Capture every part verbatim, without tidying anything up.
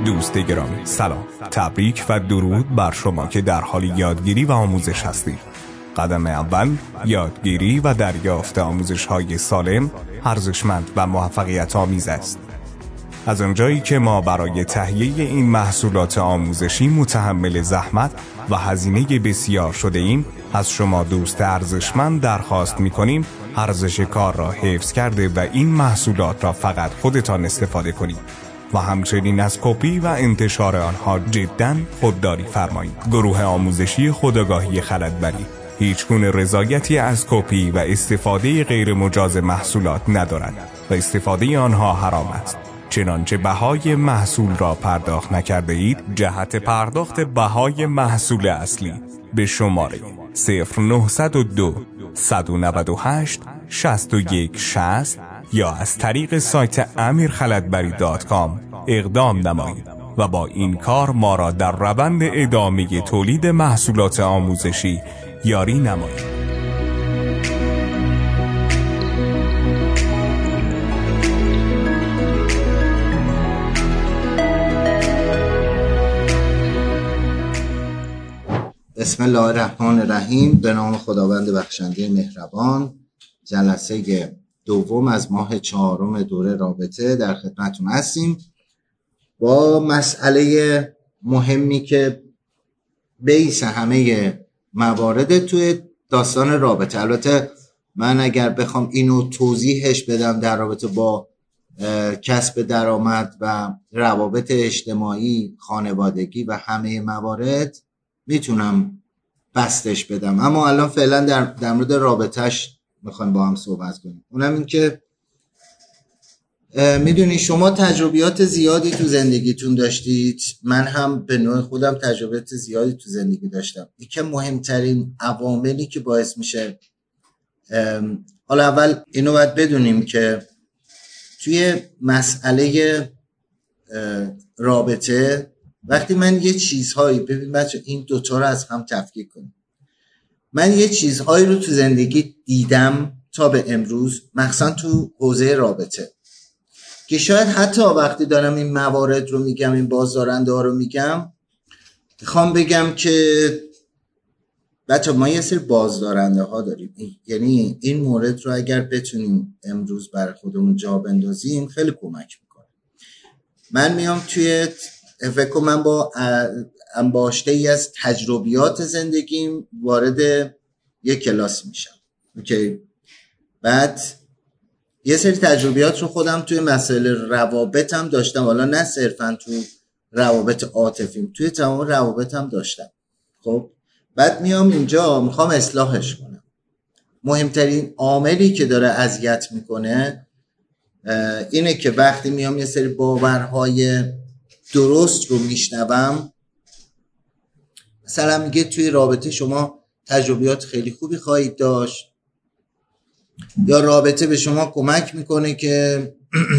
دوست گرامی، سلام، تبریک و درود بر شما که در حال یادگیری و آموزش هستید. قدم اول یادگیری و دریافت آموزش‌های سالم، ارزشمند و موفقیت آمیز است. از آنجایی که ما برای تهیه این محصولات آموزشی متحمل زحمت و هزینه بسیار شده ایم، از شما دوست ارزشمند درخواست می‌کنیم ارزش کار را حفظ کرده و این محصولات را فقط خودتان استفاده کنید و همچنین از کپی و انتشار آنها جداً خودداری فرمایید. گروه آموزشی خودآگاهی خلدبری هیچ گونه رضایتی از کپی و استفاده غیر مجاز محصولات ندارد و استفاده آنها حرام است. چنانچه بهای محصول را پرداخت نکرده اید، جهت پرداخت بهای محصول اصلی به شماره صفر نه صفر دو صد و نود و هشت شصت و یک شصت یا از طریق سایت امیر خلدبری دات کام اقدام نمایید و با این کار ما را در روند ادامه تولید محصولات آموزشی یاری نمایید. بسم الله الرحمن الرحیم. به نام خداوند بخشنده مهربان. جلسه دوم از ماه چهارم دوره رابطه در خدمتتون هستیم با مسئله مهمی که بیس همه موارد توی داستان رابطه. البته من اگر بخوام اینو توضیحش بدم در رابطه با کسب درآمد و روابط اجتماعی، خانوادگی و همه موارد میتونم بستش بدم، اما الان فعلا در, در مورد رابطهش میخوایم با هم صحبت کنیم. اونم این که میدونی شما تجربیات زیادی تو زندگیتون داشتید، من هم به نوع خودم تجربیات زیادی تو زندگی داشتم. یکی مهمترین عواملی که باعث میشه، حالا اول اینو باید بدونیم که توی مسئله رابطه وقتی من یه چیزهایی، ببین بچه این دوتا رو از هم تفکیک کنیم، من یه چیزهایی رو تو زندگی دیدم تا به امروز، مخصوصا تو حوزه رابطه، که شاید حتی وقتی دارم این موارد رو میگم، این بازدارنده ها رو میگم، میخوام بگم که بچه ما یه سری بازدارنده ها داریم، یعنی این مورد رو اگر بتونیم امروز برای خودمون جا بندازیم خیلی کمک میکنه. من میام توی فکر کنم من با انباشته ای از تجربیات زندگیم وارد یک کلاس میشم. اوکی. بعد یه سری تجربیات رو خودم توی مسئله روابطم داشتم، حالا نه صرفا تو روابط عاطفیم، توی تمام روابطم داشتم. خب بعد میام اینجا میخوام اصلاحش کنم. مهمترین عاملی که داره اذیت میکنه اینه که وقتی میام یه سری باورهای درست رو میشنوم، مثلا میگه توی رابطه شما تجربیات خیلی خوبی خواهید داشت، یا رابطه به شما کمک میکنه که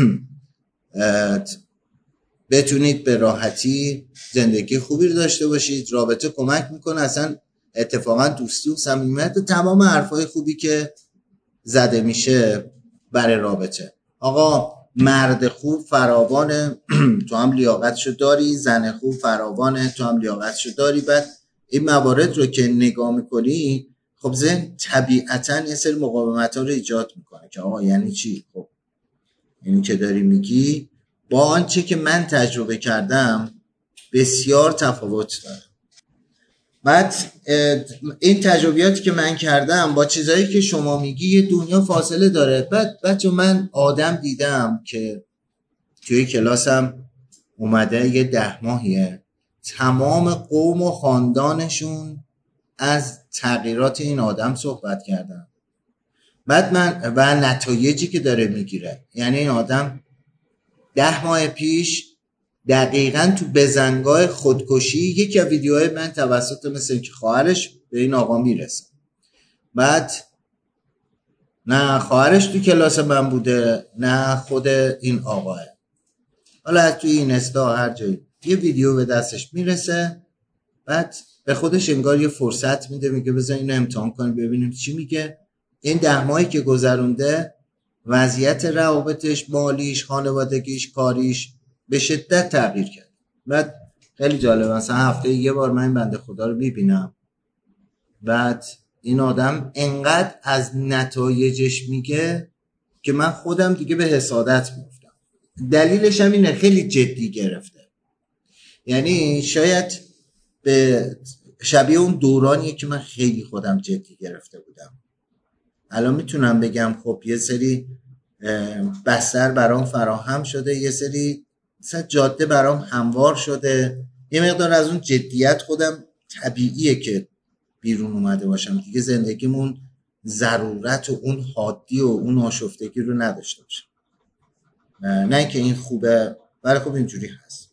بتونید به راحتی زندگی خوبی رو داشته باشید، رابطه کمک میکنه اصلا اتفاقا دوستی و صمیمیت و تمام حرفای خوبی که زده میشه برای رابطه. آقا مرد خوب فراوانه، تو هم لیاقتشو داری، زن خوب فراوانه، تو هم لیاقتشو داری. بعد این موارد رو که نگاه میکنی، خب ذهن طبیعتاً یه سری مقاومت ها رو ایجاد میکنه که آقا یعنی چی؟ خب اینی که داری میگی با آنچه که من تجربه کردم بسیار تفاوت داره. بعد این تجربیاتی که من کردم با چیزایی که شما میگی یه دنیا فاصله داره. بعد بچه من آدم دیدم که توی کلاسم اومده یه ده ماهیه، تمام قوم و خاندانشون از تغییرات این آدم صحبت کردن. بعد من و نتایجی که داره میگیره، یعنی این آدم ده ماه پیش دقیقاً تو بزنگاه خودکشی یکی از ویدیوهای من توسط مثل که خواهرش به این آقا میرسه. بعد نه خواهرش تو کلاس من بوده نه خود این آقاه، حالا توی این استا هر جایی یه ویدیو به دستش میرسه، بعد به خودش انگار یه فرصت میده، میگه بذار اینو امتحان کنیم ببینیم چی میگه. این ده ماهی که گذرونده وضعیت روابطش، مالیش، خانوادگیش، کاریش به شدت تغییر کرد. بعد خیلی جالب، مثلا هفته یه بار من این بنده خدا رو میبینم، بعد این آدم انقدر از نتایجش میگه که من خودم دیگه به حسادت میفتم. دلیلش هم اینه خیلی جدی گرفته، یعنی شاید به شبیه اون دورانیه که من خیلی خودم جدی گرفته بودم. الان میتونم بگم خب یه سری بستر برام فراهم شده، یه سری مثلا جاده برام هموار شده، یه مقدار از اون جدیت خودم طبیعیه که بیرون اومده باشم دیگه. زندگیمون ضرورت و اون حادی و اون آشفتگی رو نداشته باشم. نه که این خوبه، ولی خب اینجوری هست.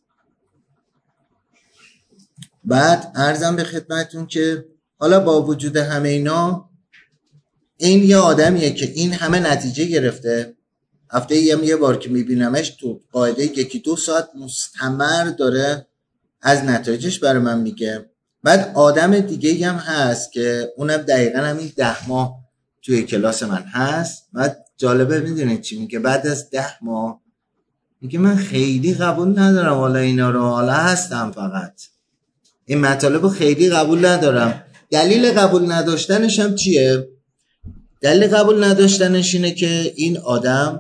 بعد عرضم به خدمتون که حالا با وجود همه اینا، این یه آدمیه که این همه نتیجه گرفته. هفته یه یه بار که میبینمش تو قاعده یکی دو ساعت مستمر داره از نتایجش برای من میگه. بعد آدم دیگه هم هست که اونم دقیقا همین ده ماه توی کلاس من هست. بعد جالبه میدونید چی میگه؟ بعد از ده ماه میگه من خیلی قبول ندارم حالا اینا رو، حالا هستم فقط این مطالب رو خیلی قبول ندارم. دلیل قبول نداشتنش هم چیه؟ دلیل قبول نداشتنش اینه که این آدم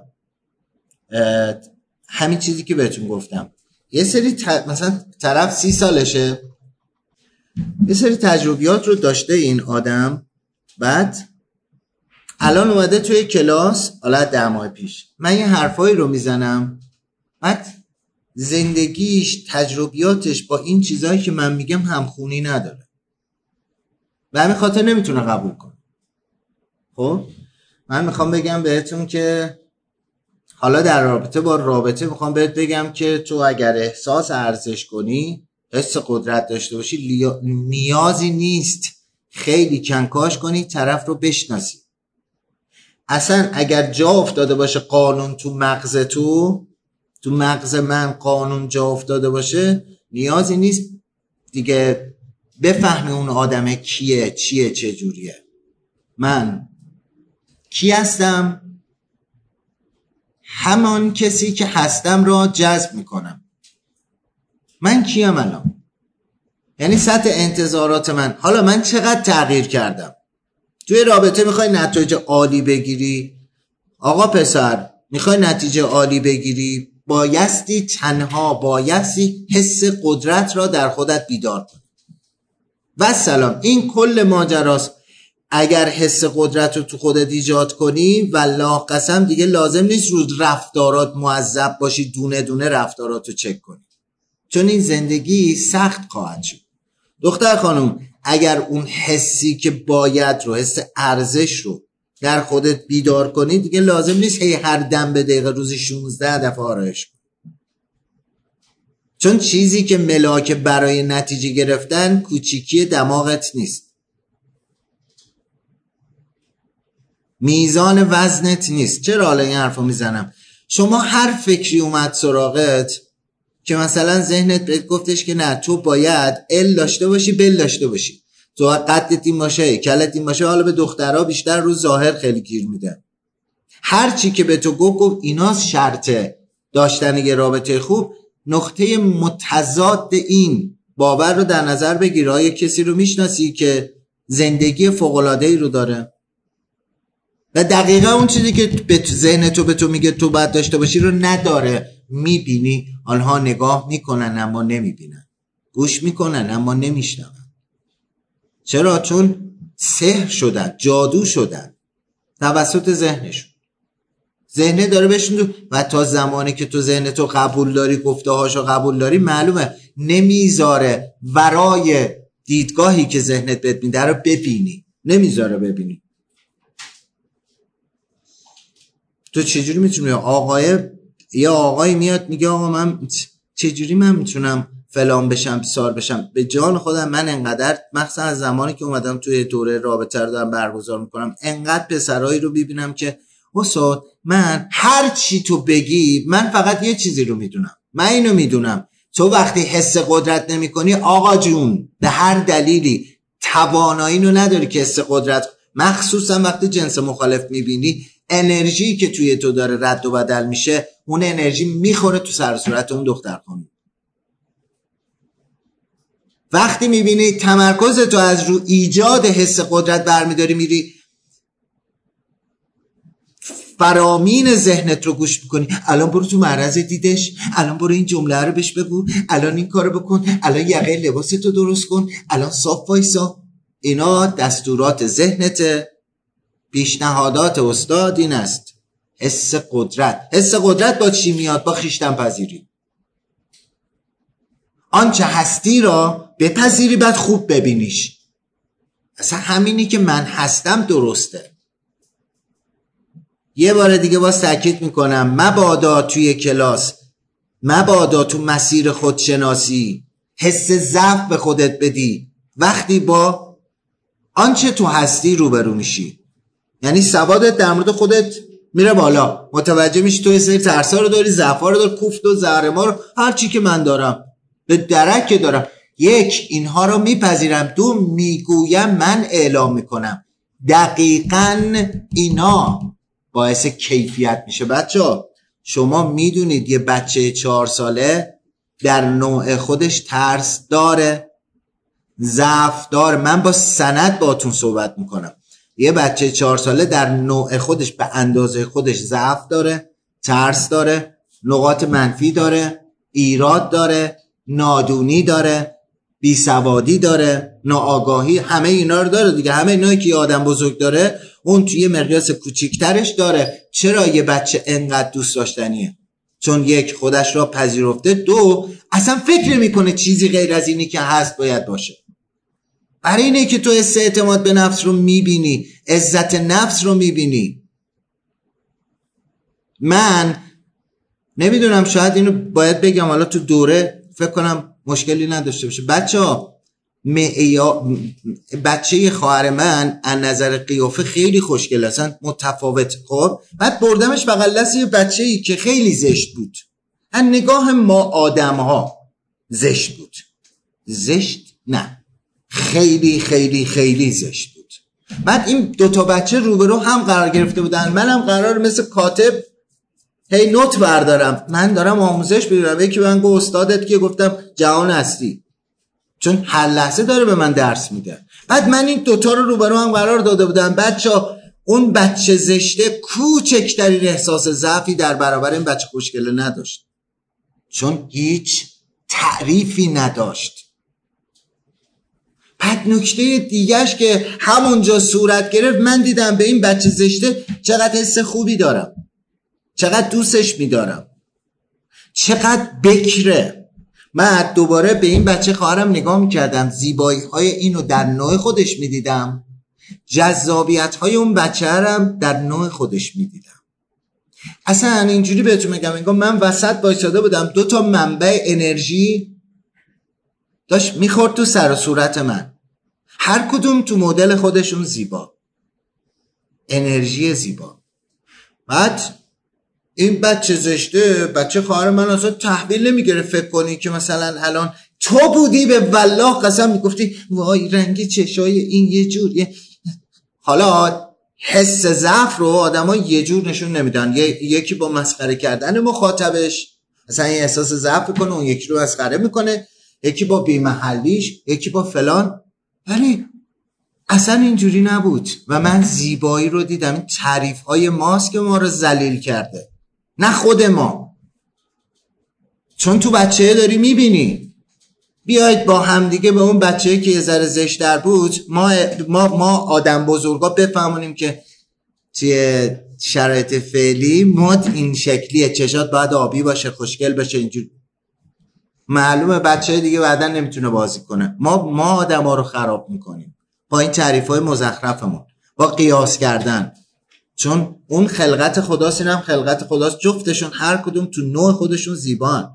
همین چیزی که بهتون گفتم، یه سری ت... مثلا طرف سی سالشه، یه سری تجربیات رو داشته این آدم، بعد الان اومده توی کلاس، حالا ده ماه پیش من یه حرفایی رو میزنم، بعد زندگیش تجربیاتش با این چیزایی که من میگم همخونی نداره و همین خاطر نمیتونه قبول کنه. خب من میخوام بگم بهتون که حالا در رابطه با رابطه میخوام بهت بگم که تو اگر احساس ارزش کنی، حس قدرت داشته باشی، لیا... نیازی نیست خیلی کنکاش کنی طرف رو بشناسی. اصلا اگر جا افتاده باشه قانون تو مغز تو تو مغز من قانون جا افتاده باشه، نیازی نیست دیگه بفهمی اون آدمه کیه، چیه، چه جوریه. من کی هستم؟ همان کسی که هستم را جذب میکنم. من کیم الان؟ یعنی سطح انتظارات من، حالا من چقدر تغییر کردم. توی رابطه میخوای نتیجه عالی بگیری، آقا پسر میخوای نتیجه عالی بگیری، بایستی تنها بایستی حس قدرت را در خودت بیدار کنی. و سلام، این کل ماجراست. اگر حس قدرت رو تو خودت ایجاد کنی، والله قسم دیگه لازم نیست رو رفتارات معذب باشی، دونه دونه رفتارات رو چک کنی، چون این زندگی سخت خواهد شد. دختر خانم، اگر اون حسی که باید رو، حس ارزش رو در خودت بیدار کنی، دیگه لازم نیست هی هر دم به دقیقه روزی شانزده دفعه آرایش کنی. چون چیزی که ملاک برای نتیجه گرفتن کوچیکی دماغت نیست، میزان وزنت نیست. چرا حالا این حرفو میزنم؟ شما هر فکری اومد سراغت که مثلا ذهنت بهت گفتش که نه تو باید ال داشته باشی، بل داشته باشی، تو قدت این باشه، کلت این باشه، حالا به دخترها بیشتر رو ظاهر خیلی گیر میده. هر چی که به تو گفت گفت اینا شرطه داشتن یه رابطه خوب. نقطه متضاد این باور رو در نظر بگیر. آیا کسی رو میشناسی که زندگی فوق‌العاده‌ای رو داره و دقیقا اون چیزی که به ذهن تو به تو میگه تو باید داشته باشی رو نداره؟ میبینی آنها نگاه میکنن اما نمیبینن، گوش میکنن اما نمیشنون. چرا؟ چون سحر شدن، جادو شدن توسط ذهنشون. ذهنه داره بهشون، و تا زمانی که تو ذهن تو قبول داری، گفته هاشو قبول داری، معلومه نمیذاره ورای دیدگاهی که ذهنت بهت میده رو ببینی، نمیذاره ببینی. تو چجوری میتونی؟ آقای یا آقایی میاد میگه آقا من چجوری من میتونم فلان بشم بسار بشم؟ به جان خودم من انقدر، مخصوصا از زمانی که اومدم توی دوره رابطه رو دارم برگزار میکنم، انقدر پسرایی رو ببینم که استاد من هر چی تو بگی من فقط یه چیزی رو میدونم، من اینو میدونم تو وقتی حس قدرت نمی کنی آقا جون به هر دلیلی توانایی رو نداری که حس قدرت، مخصوصا وقتی جنس مخالف میبینی، انرژی که توی تو داره رد و بدل میشه، اون انرژی میخوره تو سر صورت اون دختر خانم. وقتی میبینی تمرکز تو از رو ایجاد حس قدرت برمیداری میری فرامین ذهنت رو گوش میکنی، الان برو تو معرض دیدش، الان برو این جمله رو بهش بگو، الان این کارو بکن، الان یقه لباستو درست کن، الان صاف وایسا. اینا دستورات ذهنته. پیشنهادات استاد این است: حس قدرت. حس قدرت با چی میاد؟ با خویشتن پذیری. آنچه هستی را بپذیری، بعد خوب ببینیش. اصلا همینی که من هستم درسته. یه بار دیگه باز تاکید میکنم، مبادا توی کلاس، مبادا تو مسیر خودشناسی حس ضعف به خودت بدی وقتی با آنچه تو هستی روبرو میشی. یعنی سوادت در مورد خودت میره بالا، متوجه میشی تو یه سری ترسا رو داری، ضعفا رو داری، کوفت و زهرما رو، هر چی که من دارم به درک که دارم. یک، اینها رو میپذیرم. دو، میگویم، من اعلام میکنم. دقیقاً اینا باعث کیفیت میشه. بچه ها شما میدونید یه بچه چهار ساله در نوع خودش ترس داره، ضعف داره. من با سند باتون صحبت میکنم. یه بچه چهار ساله در نوع خودش به اندازه خودش ضعف داره، ترس داره، نقاط منفی داره، ایراد داره، نادونی داره، بیسوادی داره، ناآگاهی، همه اینا رو داره دیگه. همه اینایی که یه آدم بزرگ داره اون توی مقیاس کوچیکترش داره. چرا یه بچه انقدر دوست داشتنیه؟ چون یک، خودش را پذیرفته. دو، اصلا فکر میکنه چیزی غیر از اینی که هست باید باشه. برای اینه که تو حس اعتماد به نفس رو میبینی، عزت نفس رو میبینی. من نمیدونم، شاید اینو باید بگم حالا تو دوره، فکر کنم مشکلی نداشته باشه. بچه ها بچه خواهر من از نظر قیافه خیلی خوشگل، اصلا متفاوت. خب بعد بردمش بغل دست یه بچه‌ای که خیلی زشت بود. از نگاه ما آدم ها زشت بود. زشت نه، خیلی خیلی خیلی زشت بود. بعد این دوتا بچه روبرو هم قرار گرفته بودن. منم قرار مثل کاتب هی نوت بردارم، من دارم آموزش بگیرم. یکی من گفت استادت که، گفتم جهان هستی، چون هر لحظه داره به من درس میده. بعد من این دوتا رو روبرو هم قرار داده بودم. بچه اون بچه زشته کوچکترین احساس ضعفی در برابر این بچه خوشگله نداشت، چون هیچ تعریفی نداشت. بعد نکته دیگهش که همونجا صورت گرفت، من دیدم به این بچه زشته چقدر حس خوبی دارم، چقدر دوستش میدارم، چقدر بکره. من دوباره به این بچه خواهرم نگاه میکردم، زیبایی های اینو در نوع خودش میدیدم، جذابیت های اون بچه هم در نوع خودش میدیدم. اصلا اینجوری بهتون میگم، انگار من وسط وایساده بودم، دو تا منبع انرژی داشت میخورد تو سر و صورت من، هر کدوم تو مدل خودشون زیبا، انرژی زیبا. بعد این بچه زشته، بچه خواهر من اصلا تحویل نمیگیره. فکر کنی که مثلا الان تو بودی به والله قسم میگفتی وای رنگ چشای این یه جوریه. حالا حس ضعف رو آدم ها یه جور نشون نمیدن. یکی با مسخره کردن مخاطبش مثلا این احساس ضعف کنه، اون یکی رو مسخره میکنه، یکی با بی‌محلیش، یکی با فلان. ولی اصلا اینجوری نبود و من زیبایی رو دیدم. این تعریف های ماست که ما رو ذلیل کرده، نه خود ما. چون تو بچه داری میبینی. بیایید با همدیگه به اون بچه که یه ذره زشت‌تر بود، ما ما ما آدم بزرگا بفهمونیم که توی شرایط فعلی مد این شکلیه، چشات باید آبی باشه، خوشگل باشه، اینجوری. معلومه بچه دیگه بعدن نمیتونه بازی کنه. ما ما آدما رو خراب میکنیم با این تعریف‌های مزخرفمون، با قیاس کردن. چون اون خلقت خداست، اینم خلقت خداست، جفتشون هر کدوم تو نوع خودشون زیبان.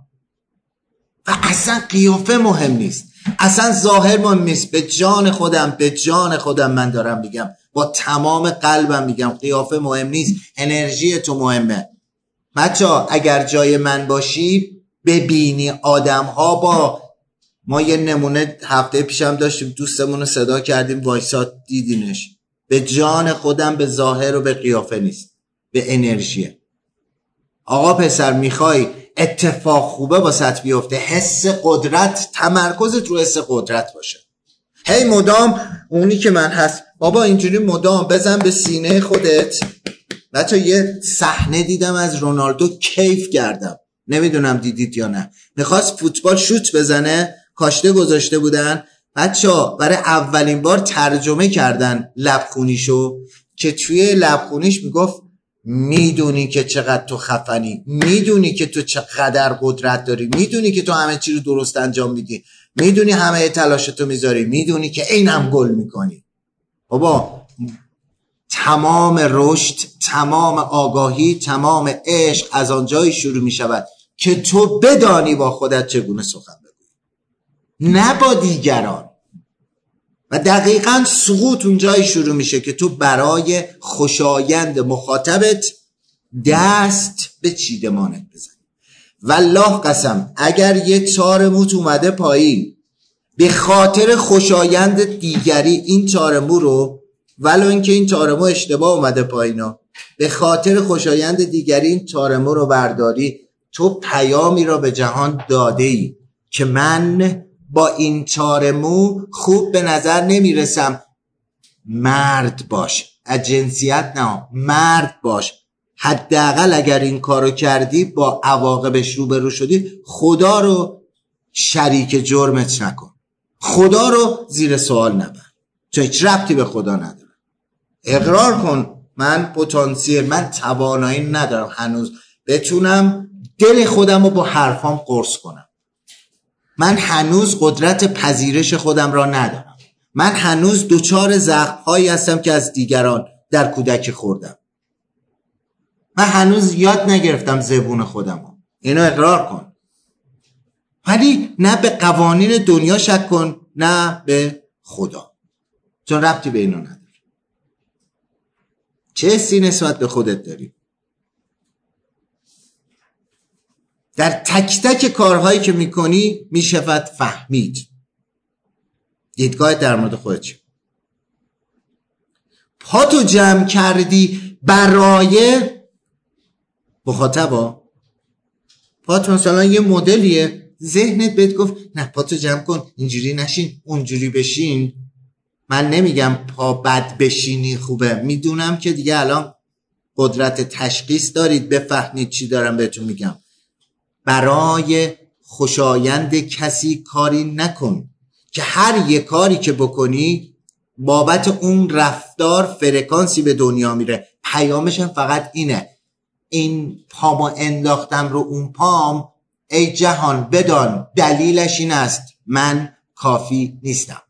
و اصلا قیافه مهم نیست، اصلا ظاهر مهم نیست. به جان خودم به جان خودم من دارم میگم، با تمام قلبم میگم، قیافه مهم نیست، انرژی تو مهمه. بچه ها اگر جای من باشی ببینی آدم ها با ما، یه نمونه هفته پیشم داشتیم، دوستمون رو صدا کردیم وایساد دیدینش. به جان خودم به ظاهر و به قیافه نیست، به انرژیه. آقا پسر میخوای اتفاق خوبه واسط بیفته، حس قدرت، تمرکزت رو حس قدرت باشه. هی مدام اونی که من هست بابا اینجوری مدام بزن به سینه خودت. بچه یه صحنه دیدم از رونالدو، کیف کردم، نمیدونم دیدید یا نه. میخواست فوتبال شوت بزنه، کاشته گذاشته بودن بچه ها، برای اولین بار ترجمه کردن لبخونیشو که توی لبخونیش میگفت میدونی که چقدر تو خفنی، میدونی که تو چقدر قدرت داری، میدونی که تو همه چی رو درست انجام میدی، میدونی همه تلاشتو میذاری، میدونی که اینم گل میکنی. بابا تمام رشد، تمام آگاهی، تمام عشق از آنجایی شروع میشود که تو بدانی با خودت چگونه سخن بگویی، نه با دیگران. و دقیقاً سقوط اونجایی شروع میشه که تو برای خوشایند مخاطبت دست به چیدمانت بزنی. والله قسم اگر یه تار موت اومده پایین به خاطر خوشایند دیگری، این تار مو رو ولو اینکه این تار مو اشتباه اومده پایینا، به خاطر خوشایند دیگری این تار مو رو برداری، تو پیامی را به جهان داده ای که من با این تار مو خوب به نظر نمیرسم. مرد باش، از جنسیت نه، مرد باش. حداقل اگر این کارو کردی با عواقبش روبرو شدی، خدا رو شریک جرمت نکن، خدا رو زیر سوال نبر، چون هیچ ربطی به خدا نداره. اقرار کن من پتانسیل، من توانایی ندارم هنوز بتونم دل خودم رو با حرفام قرص کنم. من هنوز قدرت پذیرش خودم را ندارم. من هنوز دوچار زخم‌هایی هستم که از دیگران در کودکی خوردم. من هنوز یاد نگرفتم زبون خودم رو. اینو اقرار کن. ولی نه به قوانین دنیا شک کن، نه به خدا، چون ربطی به اینو نداره. چه حسی نسبت به خودت داری؟ در تک تک کارهایی که میکنی میشود فهمید دیدگاه در مورد خودت چیه. پاتو جمع کردی برای مخاطبا، پات مثلا یه مدلیه، ذهنت بهت گفت نه پاتو جمع کن، اینجوری نشین، اونجوری بشین. من نمیگم پا بد بشینی خوبه، میدونم که دیگه الان قدرت تشخیص دارید، بفهمید چی دارم بهتون میگم. برای خوشایند کسی کاری نکن که هر یک کاری که بکنی بابت اون رفتار فرکانسی به دنیا میره. پیامش هم فقط اینه، این پامو انداختم رو اون پام، ای جهان بدان دلیلش این است من کافی نیستم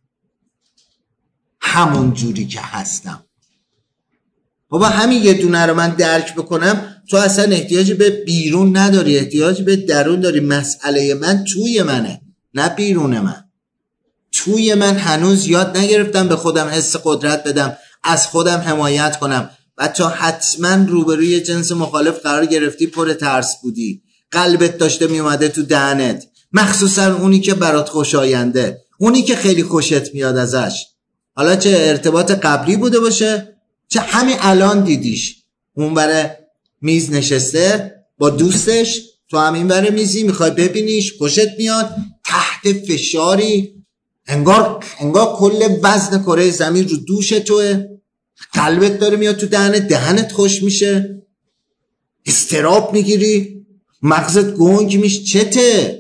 همون جوری که هستم. بابا همین یه دونه رو من درک بکنم، تو اصلا احتیاجی به بیرون نداری، احتیاجی به درون داری. مسئله من توی منه، نه بیرون من. توی من هنوز یاد نگرفتم به خودم حس قدرت بدم، از خودم حمایت کنم. بچه حتما روبروی جنس مخالف قرار گرفتی، پر ترس بودی، قلبت داشته میومده تو دهنت، مخصوصا اونی که برات خوشاینده، اونی که خیلی خوشت میاد ازش، حالا چه ارتباط قبلی بوده باشه چه همین الان دیدیش، اون برای میز نشسته با دوستش، تو همین برای میزی میخوای ببینیش، خوشت میاد، تحت فشاری، انگار انگار کل وزن کره زمین رو دوش توه، قلبت داره میاد تو دهنت، دهنت خوش میشه، استراب میگیری، مغزت گنگ میشه، چته؟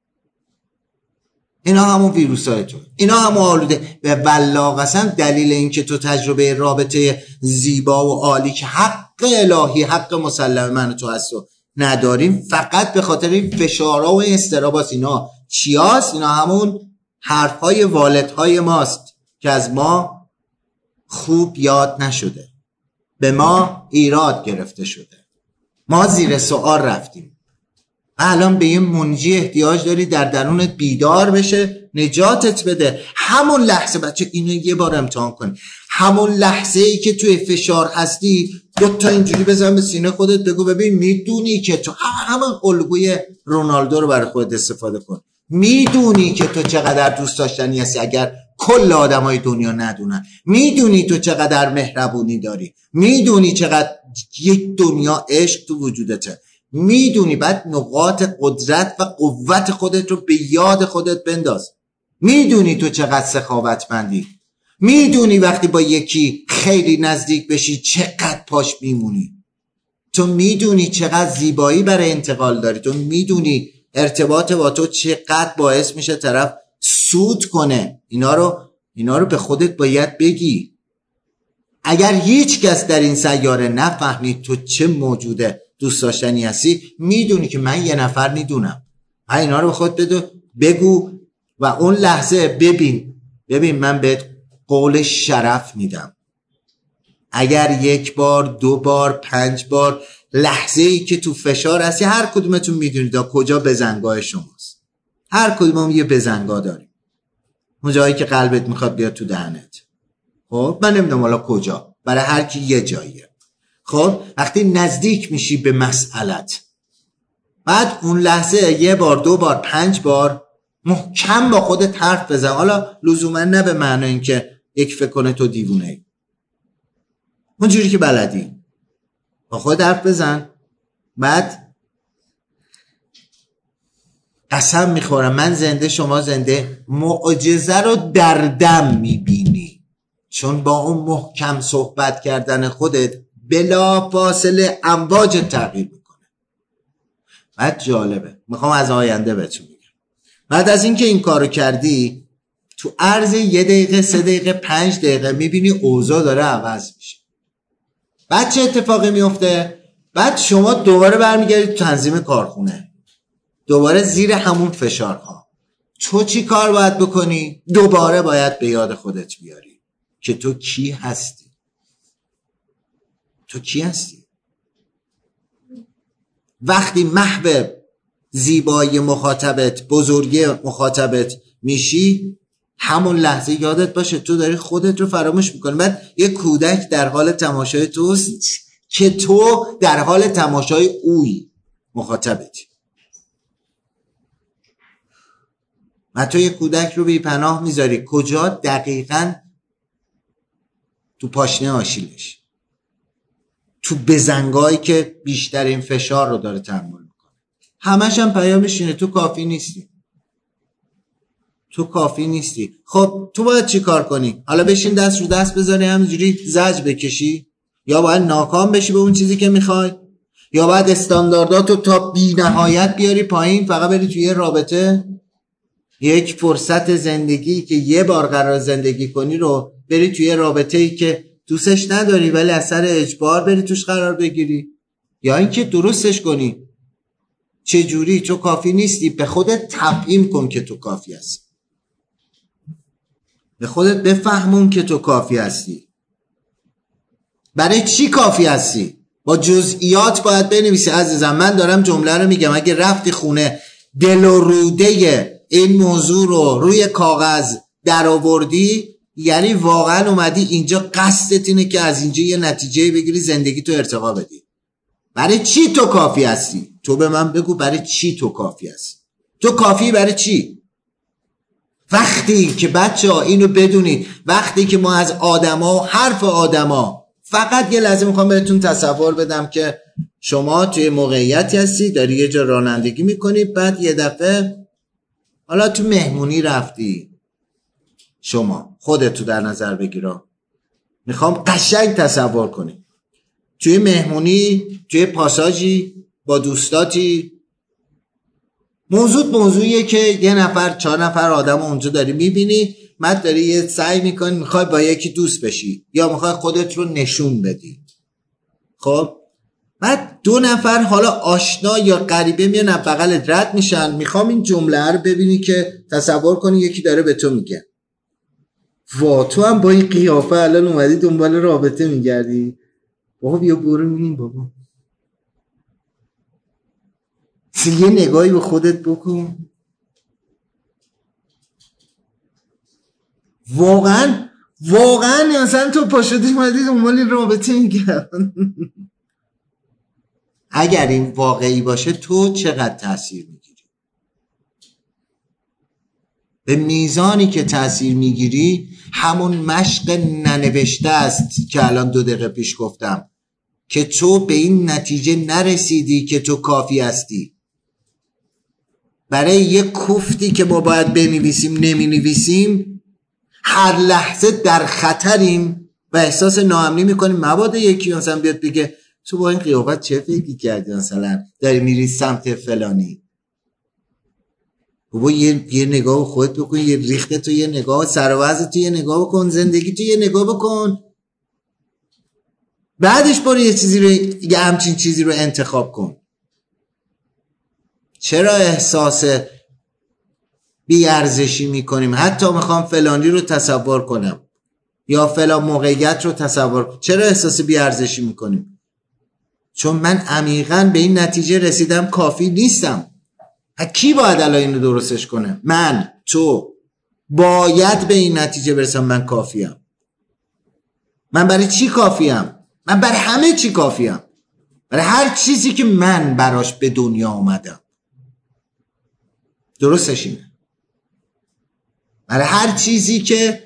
اینا همون ویروس های تو، اینا همون آلوده. به والله قسم دلیل این که تو تجربه رابطه زیبا و عالی که حق الهی، حق مسلم من و تو هست و نداریم، فقط به خاطر این فشارها و استراباست. اینا چیاست؟ اینا همون حرفهای والدهای ماست که از ما خوب یاد نشده، به ما ایراد گرفته شده، ما زیر سوال رفتیم. الان به یه منجی احتیاج داری در درونت بیدار بشه، نجاتت بده. همون لحظه، بچه اینو یه بار امتحان کن، همون لحظه ای که توی فشار هستی دو تا اینجوری بزن به سینه خودت، بگو ببین میدونی که تو، همون الگوی رونالدو رو برای خودت استفاده کن، میدونی که تو چقدر دوست داشتنی هستی اگر کل آدمای دنیا ندونن، میدونی تو چقدر مهربونی داری، میدونی چقدر یک دنیا عشق تو وجودته، میدونی بعد نقاط قدرت و قوت خودت رو به یاد خودت بنداز. میدونی تو چقدر سخاوتمندی، میدونی وقتی با یکی خیلی نزدیک بشی چقدر پاش میمونی، تو میدونی چقدر زیبایی برای انتقال داری، تو میدونی ارتباط با تو چقدر باعث میشه طرف سود کنه. اینا رو اینا رو به خودت باید بگی. اگر هیچ کس در این سیاره نفهمید تو چه موجوده دوست داشتنی هستی، میدونی که من یه نفر میدونم. اینا رو به خود بده بگو و اون لحظه ببین ببین من بهت قول شرف میدم. اگر یک بار، دو بار، پنج بار، لحظه ای که تو فشار هستی، هر کدومتون میدونید تا کجا بزنگاه شماست. هر کدوممون یه بزنگاه داریم، اون جایی که قلبت میخواد بیاد تو دهنت. خب من نمیدونم حالا کجا، برای هر کی یه جاییه. خب وقتی نزدیک میشی به مسئلت، بعد اون لحظه یه بار، دو بار، پنج بار محکم با خودت حرف بزن. حالا لزوما نه به معنی اینکه یک فکر کنه تو دیوونه ای، اونجوری که بلدی با خودت حرف بزن. بعد قسم میخورم من زنده شما زنده، معجزه رو در دم میبینی، چون با اون محکم صحبت کردن خودت بلا فاصله امواج تغییر میکنه. بعد جالبه، میخوام از آینده بهتون بگم. بعد از اینکه این کارو کردی، تو عرض یه دقیقه، سه دقیقه، پنج دقیقه میبینی اوضاع داره عوض میشه. بعد چه اتفاقی میفته؟ بعد شما دوباره برمیگردید تو تنظیم کارخونه، دوباره زیر همون فشارها. تو چی کار باید بکنی؟ دوباره باید به یاد خودت بیاری که تو کی هستی. تو کی هستی؟ وقتی محو زیبایی مخاطبت، بزرگی مخاطبت میشی، همون لحظه یادت باشه تو داری خودت رو فراموش میکنی. بعد یه کودک در حال تماشای توست که تو در حال تماشای اوی، مخاطبتی. و تو یه کودک رو بی پناه میذاری کجا؟ دقیقاً تو پاشنه آشیلش، تو بزنگایی که بیشترین فشار رو داره تحمل میکنه. همش هم پیامش اینه تو کافی نیستی، تو کافی نیستی. خب تو باید چی کار کنی؟ حالا بشین دست رو دست بذاری همینجوری زج بکشی، یا باید ناکام بشی به اون چیزی که میخوای، یا باید استاندارداتو تا بی نهایت بیاری پایین، فقط بری توی یه رابطه، یک فرصت زندگی که یه بار قرار زندگی کنی رو بری توی یه رابطه‌ای که دوستش نداری ولی اثر اجبار بری توش قرار بگیری، یا اینکه درستش کنی. چه جوری؟ تو کافی نیستی، به خودت تفهیم کن که تو کافی هستی، به خودت بفهمون که تو کافی هستی. برای چی کافی هستی؟ با جزئیات باید بنویسی عزیزم. من دارم جمله رو میگم، اگه رفتی خونه دل و روده این موضوع رو روی کاغذ در آوردی، یعنی واقعا اومدی اینجا قصدت اینه که از اینجا یه نتیجه بگیری، زندگی تو ارتقا بدی. برای چی تو کافی هستی؟ تو به من بگو برای چی تو کافی هستی؟ تو کافی برای چی؟ وقتی که بچه ها اینو بدونید، وقتی که ما از آدما و حرف آدما، فقط یه لحظه میخوام بهتون تصور بدم که شما توی موقعیتی هستی داری یه جا رانندگی میکنی، بعد یه دفعه حالا تو مهمونی رفتی، شما خودتو در نظر بگیرم، میخوام قشنگ تصور کنی توی مهمونی، توی پاساژی با دوستاتی، موضوع موضوعیه که یه نفر چهار نفر آدم اونجا داری میبینی، بعد داری یه سعی میکنی میخوای با یکی دوست بشی یا میخوای خودت رو نشون بدی. خب بعد دو نفر حالا آشنا یا غریبه میان از بغلت رد میشن، میخوام این جمله رو ببینی که تصور کنی یکی داره به تو میگه وا تو هم با این قیافه الان اومدی دنبال رابطه میگردی؟ بابا بیا برو ببینیم بابا، یه نگاهی به خودت بکن. واقعا واقعا مثلا تو پاشدی اومدی دنبال رابطه میگردی؟ اگر این واقعی باشه تو چقدر تأثیر میگیری؟ به میزانی که تأثیر میگیری همون مشق ننوشته است که الان دو دقیقه پیش گفتم، که تو به این نتیجه نرسیدی که تو کافی هستی. برای یک کوفتی که ما باید بنویسیم نمی نویسیم، هر لحظه در خطریم و احساس ناامنی میکنیم. مبادا یکی مثلا بیاد بگه تو با این قیافت چه فکری کردی مثلا داری میری سمت فلانی. بابا یه, یه نگاه خودت بکن، یه ریخت تو یه نگاه، سر و وضع تو یه نگاه بکن، زندگی تو یه نگاه بکن، بعدش برو یه چیزی رو، یه همچین چیزی رو انتخاب کن. چرا احساس بی‌ارزشی میکنیم؟ حتی میخوام فلانی رو تصور کنم یا فلان موقعیت رو تصور کنم، چرا احساس بی‌ارزشی میکنیم؟ چون من عمیقاً به این نتیجه رسیدم کافی نیستم. کی باید الان اینو درستش کنه؟ من، تو باید به این نتیجه برسم من کافیم. من برای چی کافیم؟ من برای همه چی کافیم، برای هر چیزی که من براش به دنیا آمدم. درستش اینه، برای هر چیزی که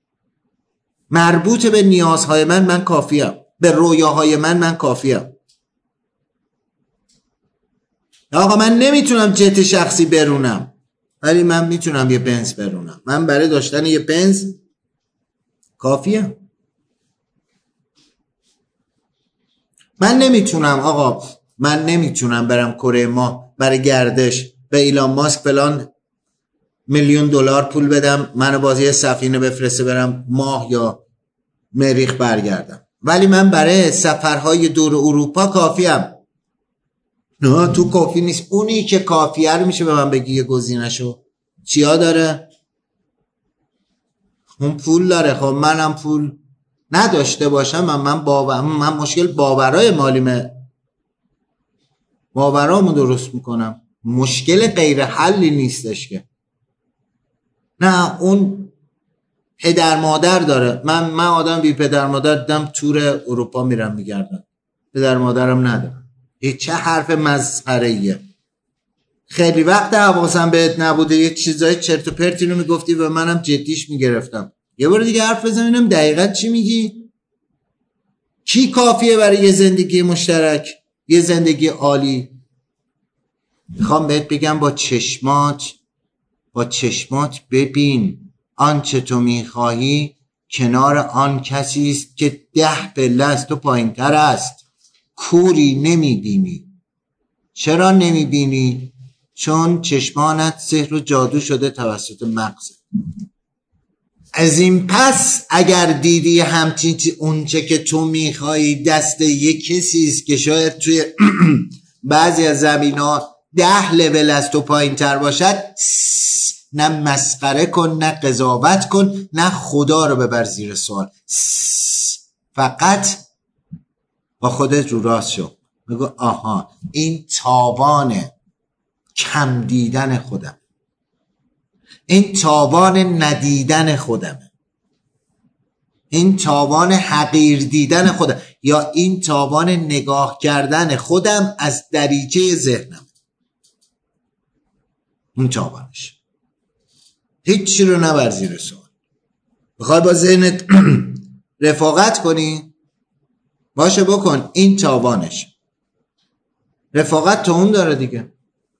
مربوط به نیازهای من من کافیم، به رویاهای من من کافیم. آقا من نمیتونم جت شخصی برونم، ولی من میتونم یه بنز برونم. من برای داشتن یه بنز کافیم. من نمیتونم آقا من نمیتونم برم کره ماه برای گردش به ایلان ماسک فلان میلیون دلار پول بدم منو بازی سفینه بفرسته برم ماه یا مریخ برگردم، ولی من برای سفرهای دور اروپا کافیم. نه تو کافی نیست. اونی که کافیه رو میشه به من بگی یه گزینه‌شو چیا داره؟ اون پول داره. خب منم پول نداشته باشم، من من باور من مشکل باورای مالیمه، باورامو درست میکنم. مشکل غیر حلی نیستش که. نه اون پدر مادر داره. من من آدم بی پدر مادر دیدم تور اروپا میرم میگردم، پدر مادرم ندارم. این چه حرف مسخره‌ایه؟ خیلی وقت حواسم بهت نبوده، یه چیزای چرت و پرتی رو میگفتی و منم جدیش میگرفتم. یه بار دیگه حرف بزنم دقیقاً چی میگی؟ کی کافیه برای یه زندگی مشترک، یه زندگی عالی؟ میخوام بهت بگم با چشمات با چشمات ببین آنچه تو میخواهی کنار آن کسی است که ده پله از تو پایین تر است. کوری نمیبینی. چرا نمیبینی؟ چون چشمانت سحر و جادو شده توسط مغزت. از این پس اگر دیدی همچین چی اونچه که تو میخوایی دست یک کسی است که شاید توی بعضی از زمینا ده لول از تو پایین تر باشد، نه مسخره کن، نه قضاوت کن، نه خدا رو ببر زیر سوال. فقط با خودت رو راست شو، بگو آها این تاوان کم دیدن خودم، این تاوان ندیدن خودمه، این تاوان حقیر دیدن خودم، یا این تاوان نگاه کردن خودم از دریچه ذهنم. اون تاوانش. هیچی رو نبر زیر سوال. بخوای با ذهنت رفاقت کنی باشه بکن، این تاوانش. رفاقت تو اون داره دیگه.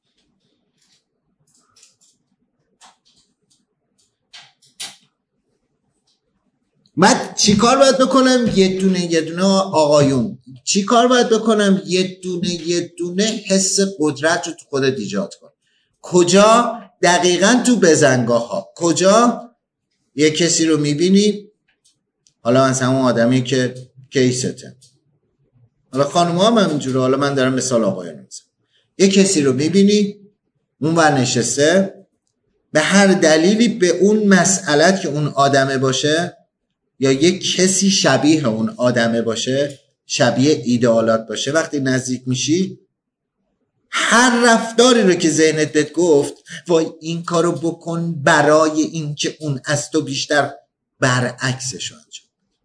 بعد چی کار باید بکنم؟ یه دونه یه دونه آقایون چی کار باید بکنم؟ یه دونه یه دونه حس قدرت رو تو خودت ایجاد کن. کجا؟ دقیقاً تو بزنگاه ها. کجا؟ یه کسی رو میبینی، حالا مثلا اون آدمی که کیسته، حالا خانوم هم همینجوره، حالا من دارم مثال آقایون میزنم. یه کسی رو میبینی اون ور نشسته، به هر دلیلی به اون مسئلت که اون آدمه باشه یا یه کسی شبیه اون آدمه باشه، شبیه ایدئالات باشه، وقتی نزدیک میشی هر رفتاری رو که ذهنت بهت گفت وای این کارو بکن برای این که اون از تو بیشتر، برعکسش انجام.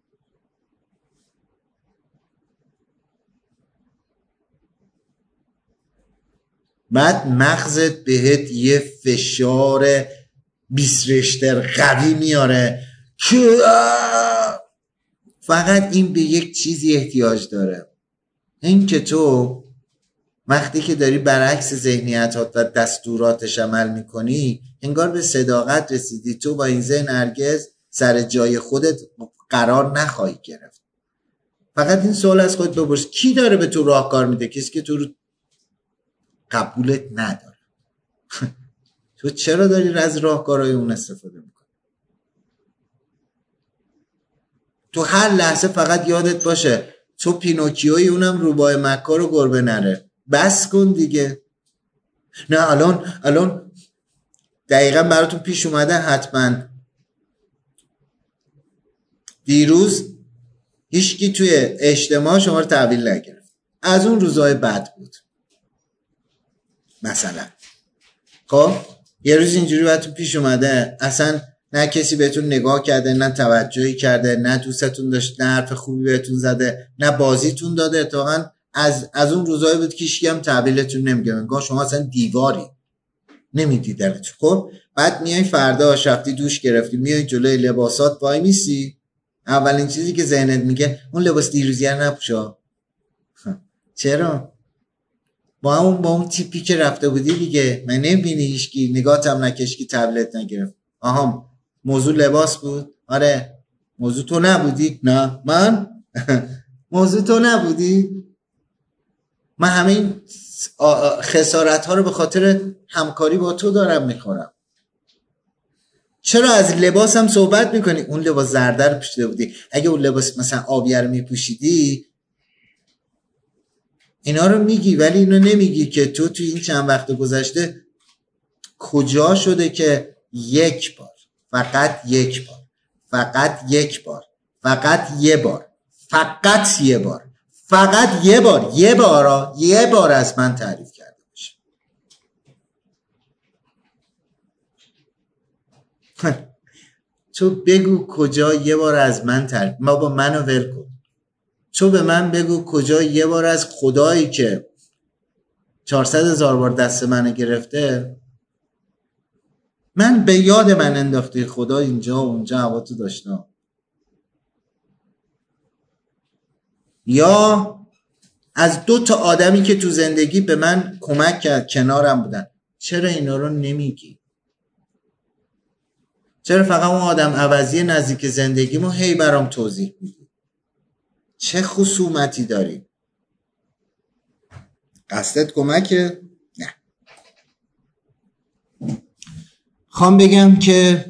بعد مغزت بهت یه فشار بیست ریشتر قوی میاره که فقط این به یک چیزی احتیاج داره، این که تو وقتی که داری برعکس ذهنیتات و دستوراتش عمل میکنی انگار به صداقت رسیدی. تو با این ذهن هرگز سر جای خودت قرار نخواهی گرفت. فقط این سوال از خودت بپرس کی داره به تو راهکار میده؟ کسی که تو رو قبولت نداره. تو چرا داری از راهکارهای اون استفاده میکنی؟ تو هر لحظه فقط یادت باشه تو پینوکیوی، اونم روباه مکار و گربه نره. بس کن دیگه. نه الان الان دقیقا براتون پیش اومده حتما دیروز هیچکی توی اجتماع شما رو تحویل نگرفت، از اون روزای بد بود مثلا. خب یه روز اینجوری براتون پیش اومده اصلا نه کسی بهتون نگاه کرده، نه توجهی کرده، نه دوستتون داشت، نه حرف خوبی بهتون زده، نه بازیتون داده. اتفاقا از از اون روزای بود که هیچکی هم تحویلتون نمیگه، انگار شما اصلا دیواری نمیدیدنت. خب بعد میای فردا شفتی دوش گرفتی، میای جلوی لباسات وای میسی، اولین چیزی که ذهنت میگه اون لباس دیروزی رو نپوشا. چرا؟ با اون با اون تیپی که رفته بودی دیگه. من نمیبینی هیچکی نگاهت هم نکش که تبلت نگرفت. آها موضوع لباس بود؟ آره. موضوع تو نبودی؟ نه من موضوع تو نبودی؟ من همه این خسارت ها رو به خاطر همکاری با تو دارم میخورم. چرا از لباس هم صحبت میکنی؟ اون لباس زرده رو پوشیده بودی، اگه اون لباس مثلا آبی رو میپوشیدی اینا رو میگی، ولی اینو نمیگی که تو توی این چند وقت گذشته کجا شده که یک بار، فقط یک بار، فقط یک بار، فقط یه بار، فقط یه بار، فقط یه بار، یه بار یه بار از من تعریف کرده باشه. تو بگو کجا یه بار از من تعریف، ما با منو ول کن. تو به من بگو کجا یه بار از خدایی که چهارصد هزار بار دست منو گرفته، من به یاد من انداختی خدا اینجا و اونجا هوا تو داشتم، یا از دو تا آدمی که تو زندگی به من کمک کرد کنارم بودن. چرا اینا رو نمیگی؟ چرا فقط اون آدم عوضی نزدیک زندگیمو هی برام توضیح میدی؟ چه خصومتی داری؟ قصدت کمکه؟ نه. خوام بگم که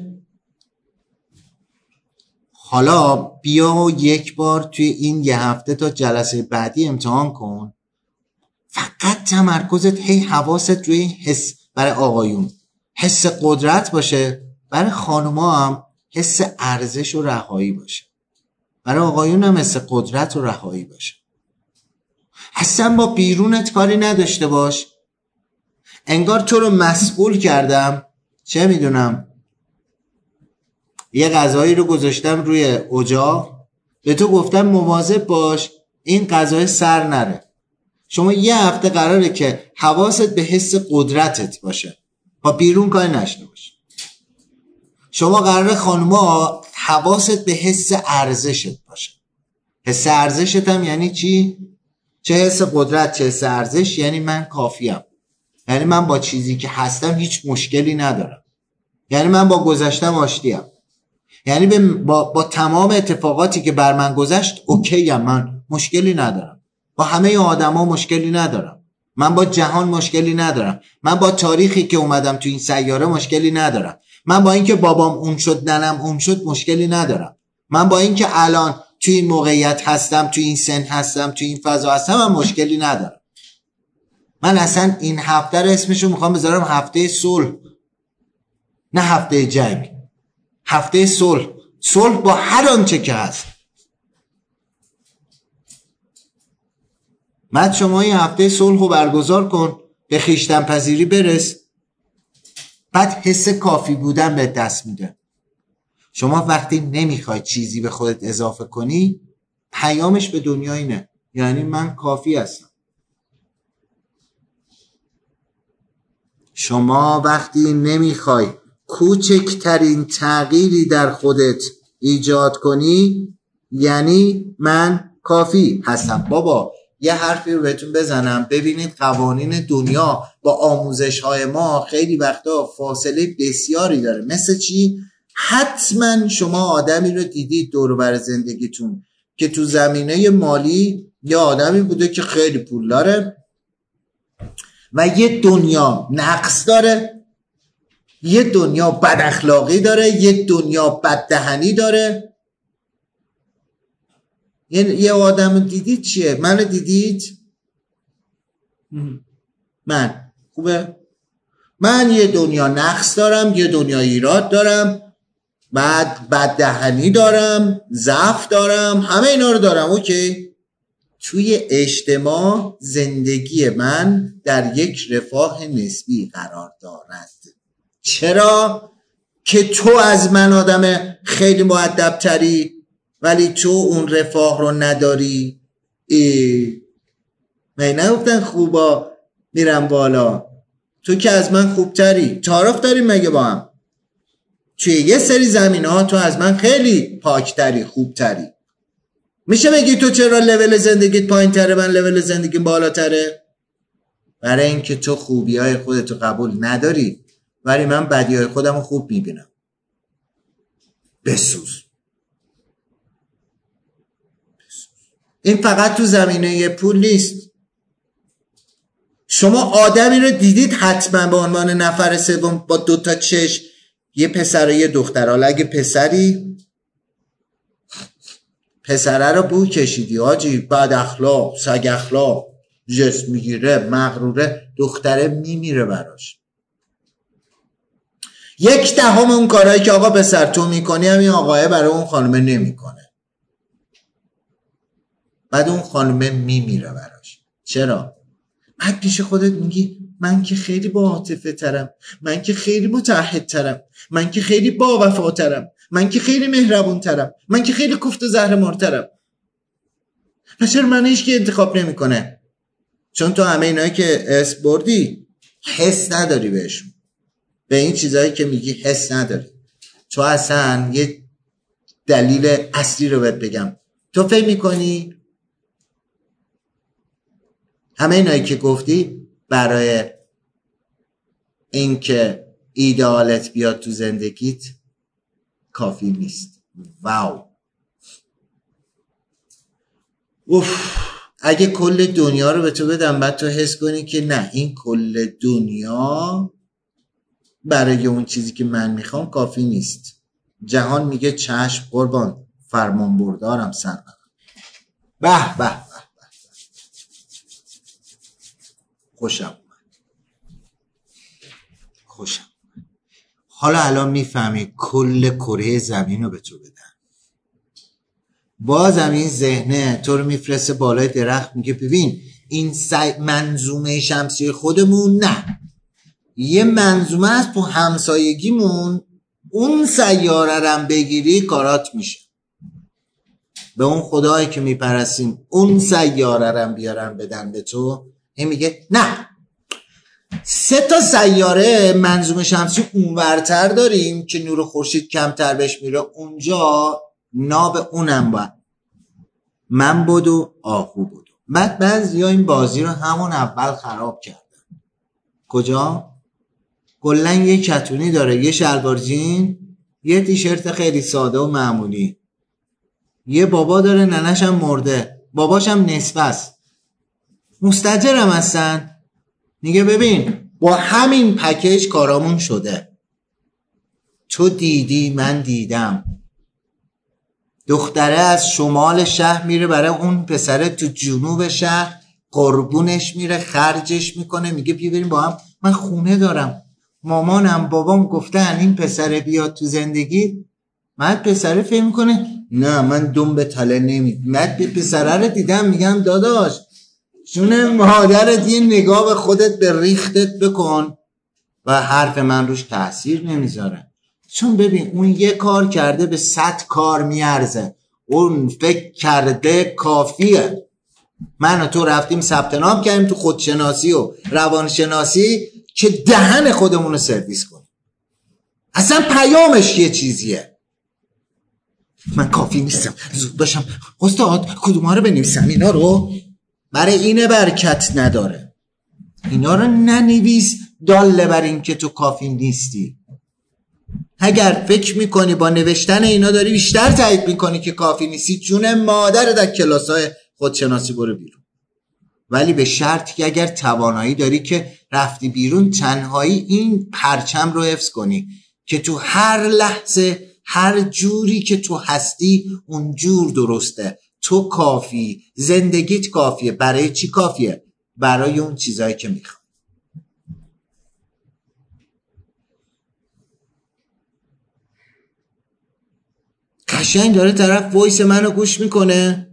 حالا بیا و یک بار توی این یه هفته تا جلسه بعدی امتحان کن، فقط تمرکزت هی حواست روی حس، برای آقایون حس قدرت باشه، برای خانوما هم حس ارزش و رهایی باشه، برای آقایون هم حس قدرت و رهایی باشه. اصلا با بیرونت کاری نداشته باش. انگار تو رو مسئول کردم، چه میدونم یه غذایی رو گذاشتم روی اجاق، به تو گفتم مواظب باش این غذای سر نره. شما یه هفته قراره که حواست به حس قدرتت باشه، با بیرون کاری نشته باشه. شما قراره خانوما حواست به حس ارزشت باشه. حس ارزشت هم یعنی چی؟ چه حس قدرت چه حس ارزش؟ یعنی من کافیم، یعنی من با چیزی که هستم هیچ مشکلی ندارم، یعنی من با گذشتم آشتیم، یعنی با, با تمام اتفاقاتی که بر من گذشت اوکیم، من مشکلی ندارم، با همه آدم ها مشکلی ندارم، من با جهان مشکلی ندارم، من با تاریخی که اومدم تو این سیاره مشکلی ندارم، من با اینکه بابام اون شد ننم اون شد مشکلی ندارم، من با اینکه الان تو این موقعیت هستم، تو این سن هستم، تو این فضا هستم من مشکلی ندارم. من اصلا این هفته رو اسمشو میخوام بذارم هفته صلح، نه هفته جنگ، هفته صلح. صلح با هر آنچه که هست. بعد شما این هفته صلح رو برگزار کن، به خویشتن پذیری برس، بعد حس کافی بودن به دست میده. شما وقتی نمیخوای چیزی به خودت اضافه کنی، پیامش به دنیا اینه، یعنی من کافی هستم. شما وقتی نمیخوای کوچکترین تغییری در خودت ایجاد کنی، یعنی من کافی هستم. بابا یه حرفی رو بهتون بزنم، ببینید قوانین دنیا با آموزش های ما خیلی وقتا فاصله بسیاری داره. مثل چی؟ حتما شما آدمی رو دیدید دور و بر زندگیتون که تو زمینه مالی یه آدمی بوده که خیلی پول داره و یه دنیا نقص داره، یه دنیا بد اخلاقی داره، یه دنیا بد دهنی داره. یه یه آدم دیدید چیه؟ من دیدید؟ من خوبه؟ من یه دنیا نقص دارم، یه دنیا ایراد دارم، بعد بد دهنی دارم، ضعف دارم، همه اینا رو دارم. اوکی؟ توی اجتماع زندگی من در یک رفاه نسبی قرار دارد. چرا؟ که تو از من آدم خیلی مؤدب تری ولی تو اون رفاه رو نداری. ای من نگفتن خوبا میرم بالا، تو که از من خوبتری. تعارف داریم مگه با هم؟ توی یه سری زمینه ها تو از من خیلی پاکتری، خوبتری. میشه بگی تو چرا لول زندگیت پایین تره من لول زندگیم بالاتره؟ برای اینکه تو خوبی های خودتو قبول نداری ولی من بدی های خودم رو خوب میبینم. بسوز. این فقط تو زمینه پول نیست. شما آدمی رو دیدید حتما به عنوان نفر سوم با دوتا چشم، یه پسر و یه دختر. حالا اگه پسری، پسره رو بو کشیدی آجی، بد اخلاق، سگ اخلاق، جسم میگیره، مغروره، دختره میمیره براش. یک دهم اون کارهایی که آقا پسر تو میکنی همین آقاه برای اون خانمه نمیکنه، بعد اون خانمه میمیره براش. چرا؟ بعد پیش خودت میگی من که خیلی با عاطفه ترم، من که خیلی متعهد ترم، من که خیلی با وفا ترم، من که خیلی مهربون ترم، من که خیلی کوفت و زهر مارترم. پس چرا من هیچ کی انتخاب نمیکنه؟ چون تو همه اینایی که اسم بردی حس نداری بهشون، به این چیزایی که میگی حس نداری. تو اصلا یه دلیل اصلی رو بهت بگم، تو فکر میکنی همه اینایی که گفتی برای اینکه ایدئالت بیاد تو زندگیت کافی نیست. واو. اوف. اگه کل دنیا رو به تو بدم بعد تو حس کنی که نه این کل دنیا برای اون چیزی که من میخوام کافی نیست. جهان میگه چشم قربان، فرمان بردارم سر. به به به خوشم اومد. خوشم اومد. حالا الان میفهمی کل کره زمین رو به تو بدم. بازم این ذهنه تو رو میفرسته بالای درخت، میگه ببین این سی... منظومه شمسی خودمون نه، یه منظومه است تو همسایگیمون، اون سیاره رم بگیری کارات میشه. به اون خدایی که میپرستیم اون سیاره رم بیارم بدن به تو. این میگه نه، سه تا سیاره منظومه شمسی اونورتر داریم که نور خورشید کمتر بهش میره، اونجا ناب اونم باید من بود و آهو بود. بعد بعضیا این بازی رو همون اول خراب کردن. کجا؟ کلن یه کتونی داره، یه شلوار جین، یه تیشرت خیلی ساده و معمولی، یه بابا داره ننش هم مرده، باباش هم نصف است، مستاجرم هستن. میگه ببین با همین پکیج کارامون شده. تو دیدی من دیدم. دختره از شمال شهر میره برای اون پسره تو جنوب شهر، قربونش میره، خرجش میکنه، میگه بیا بریم با هم، من خونه دارم، مامانم بابام گفتن این پسره بیاد تو زندگی. من پسره فکر میکنه نه من دم به تله نمید. من به پسره رو دیدم میگم داداش چون مادرت یه نگاه به خودت به ریختت بکن و حرف من روش تأثیر نمیذاره. چون ببین اون یه کار کرده به صد کار میارزه، اون فکر کرده کافیه. من و تو رفتیم ثبت نام کردیم تو خودشناسی و روانشناسی که دهن خودمون رو سرویس کنیم. اصلا پیامش یه چیزیه. من کافی نیستم، زود باشم استاد کدوم ها رو بنویسم اینا رو. برای اینه برکت نداره. اینا رو ننویس داله بر این که تو کافی نیستی. اگر فکر میکنی با نوشتن اینا داری بیشتر تایید میکنی که کافی نیستی، جون مادر در کلاسای خودشناسی برو بیرون. ولی به شرطی که اگر توانایی داری که رفتی بیرون تنهایی این پرچم رو حفظ کنی که تو هر لحظه هر جوری که تو هستی اون جور درسته. تو کافی، زندگیت کافیه. برای چی کافیه؟ برای اون چیزایی که میخوای. قشنگ داره طرف وایس منو گوش میکنه،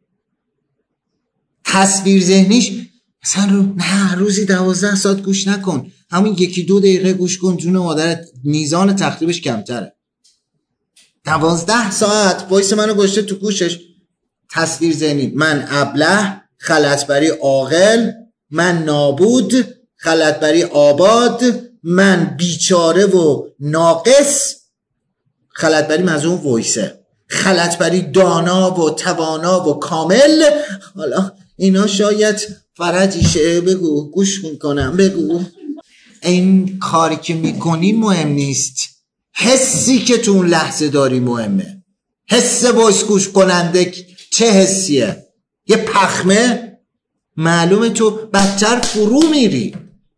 تصویر ذهنیش مثلا رو نه روزی دوازده ساعت گوش نکن، همین یکی دو دقیقه گوش کن، جون مادرت میزان تخریبش کمتره. دوازده ساعت وایس منو گوشته تو گوشش، تصویر ذهنی، من ابله، خلطبری عاقل، من نابود، خلطبری آباد، من بیچاره و ناقص. خلطبری مزون وایسه، خلطبری دانا و توانا و کامل. حالا اینا شاید فرجیشه، بگو گوش کنم، بگو. این کاری که میکنی مهم نیست، حسی که تو اون لحظه داری مهمه. حس وایس گوش کننده چه حسیه؟ یه پخمه؟ معلومه تو بدتر فرو میری.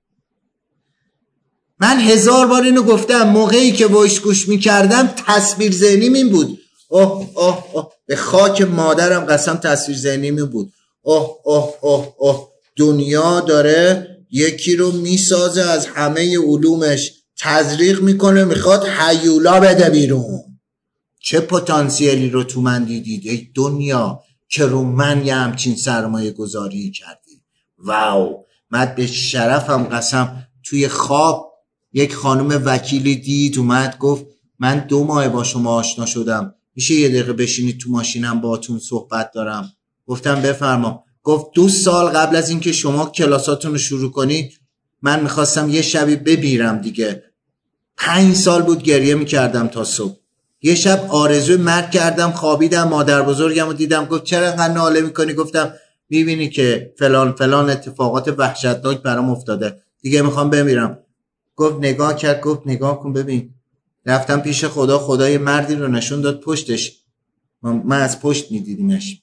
من هزار بار اینو گفتم، موقعی که وایس گوش میکردم تصویر ذهنیم این بود. اوه اوه اوه به خاک مادرم قسم تصویر ذهنیم این بود. اوه اوه اوه اوه دنیا داره یکی رو میسازه، از همه علومش تزریق میکنه، میخواد هیولا بده بیرون. چه پتانسیلی رو تو من دیدید ای دنیا که رو من یه همچین سرمایه گذاری کردی. واو. من به شرفم قسم توی خواب یک خانم وکیلی دید اومد گفت من دو ماه با شما آشنا شدم، میشه یه دقیقه بشینید تو ماشینم باهاتون صحبت دارم؟ گفتم بفرما. گفت دو سال قبل از اینکه شما کلاساتون رو شروع کنید من میخواستم یه شبی بمیرم دیگه. پنج سال بود گریه میکردم تا صبح. یه شب آرزوی مرگ کردم، خوابیدم، مادر بزرگم رو دیدم. گفت چرا انقدر ناله میکنی؟ گفتم میبینی که فلان فلان اتفاقات وحشتناک برام افتاده، دیگه میخوام بمیرم. گفت نگاه کرد، گفت نگاه کن ببین. رفتم پیش خدا، خدا یه مردی رو نشون داد پشتش، من از پشت میدیدیمش.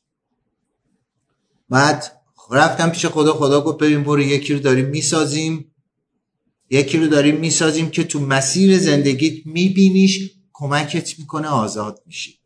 بعد رفتم پیش خدا، خدا گفت ببین برو یکی رو داریم میسازیم، یکی رو داریم میسازیم که تو مسیر زندگیت میبینیش، کمکت میکنه آزاد میشی.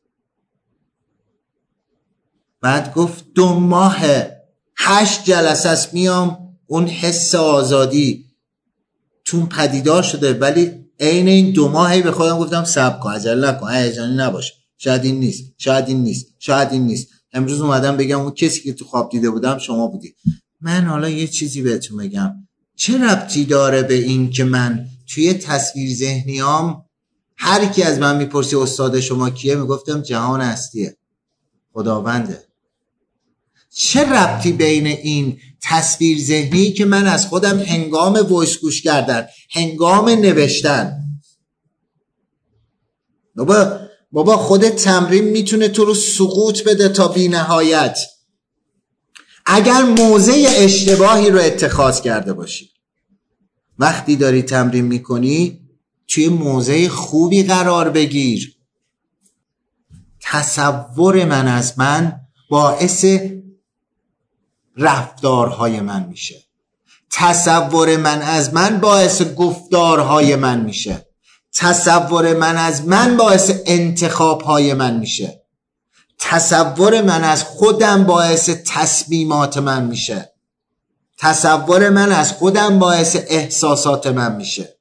بعد گفت دو ماه هشت جلسه است میام، اون حس آزادی تون پدیدار شده، ولی عین این دو ماهی به خودم گفتم صبر کن، عجله نکن، هیجانی نباش، شاید این نیست، شاید این نیست، شاید این نیست. امروز اومدم بگم اون کسی که تو خواب دیده بودم شما بودی. من حالا یه چیزی بهتون بگم، چه ربطی داره به این که من توی تصویر ذهنیام هر کی از من میپرسی استاد شما کیه، میگفتم جهان هستیه، خداونده. چه ربطی بین این تصویر ذهنی که من از خودم هنگام وایس گوش کردن، هنگام نوشتن، بابا بابا خود تمرین میتونه تو رو سقوط بده تا بی نهایت. اگر موضع اشتباهی رو اتخاذ کرده باشی، وقتی داری تمرین میکنی توی موضع خوبی قرار بگیر. تصور من از من باعث رفتارهای من میشه، تصور من از من باعث گفتارهای من میشه، تصور من از من باعث انتخابهای من میشه، تصور من از خودم باعث تصمیمات من میشه، تصور من از خودم باعث احساسات من میشه.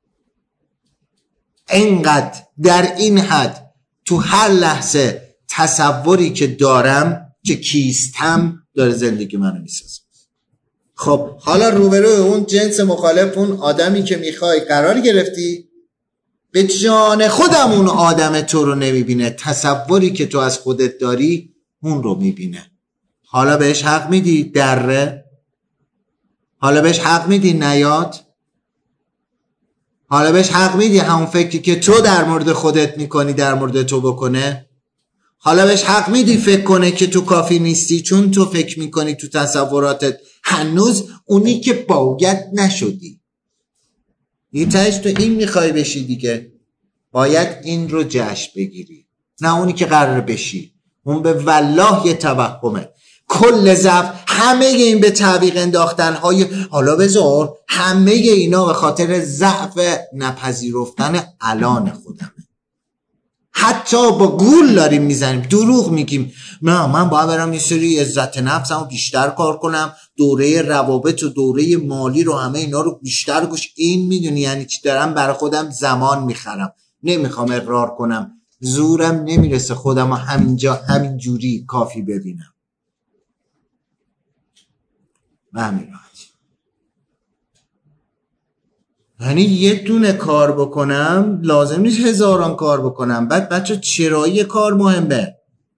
اینقدر در این حد تو هر لحظه تصوری که دارم که کیستم داره زندگی منو میسازه. خب حالا روبروی اون جنس مخالف، اون آدمی که میخوای قرار گرفتی، به جان خودم اون آدم تو رو نمیبینه، تصوری که تو از خودت داری اون رو میبینه. حالا بهش حق میدی دره؟ حالا بهش حق میدی نیاد؟ حالا بهش حق میدی همون فکری که تو در مورد خودت میکنی در مورد تو بکنه؟ حالا بهش حق میدی فکر کنه که تو کافی نیستی، چون تو فکر میکنی تو تصوراتت هنوز اونی که باید نشدی. یه تهش تو این میخوای بشی دیگه، باید این رو جشن بگیری، نه اونی که قرار بشی. اون به والله یه توهمه. کل ضعف همه این به تعویق انداختن های حالا بذار همه اینا به خاطر ضعف نپذیرفتن الان خودمه. حتی با گول داریم میزنیم، دروغ میگیم، نه من باید برم یه سری عزت نفسم بیشتر کار کنم، دوره روابط و دوره مالی رو همه اینا رو بیشتر گوش. این میدونی یعنی چی؟ دارم برای خودم زمان میخرم، نمیخوام اقرار کنم، زورم نمیرسه خودم همینجا همین جوری کافی ببینم. به همین راحتی. یعنی یه دونه کار بکنم لازم نیست هزاران کار بکنم. بعد بچه چرایی کار مهمه.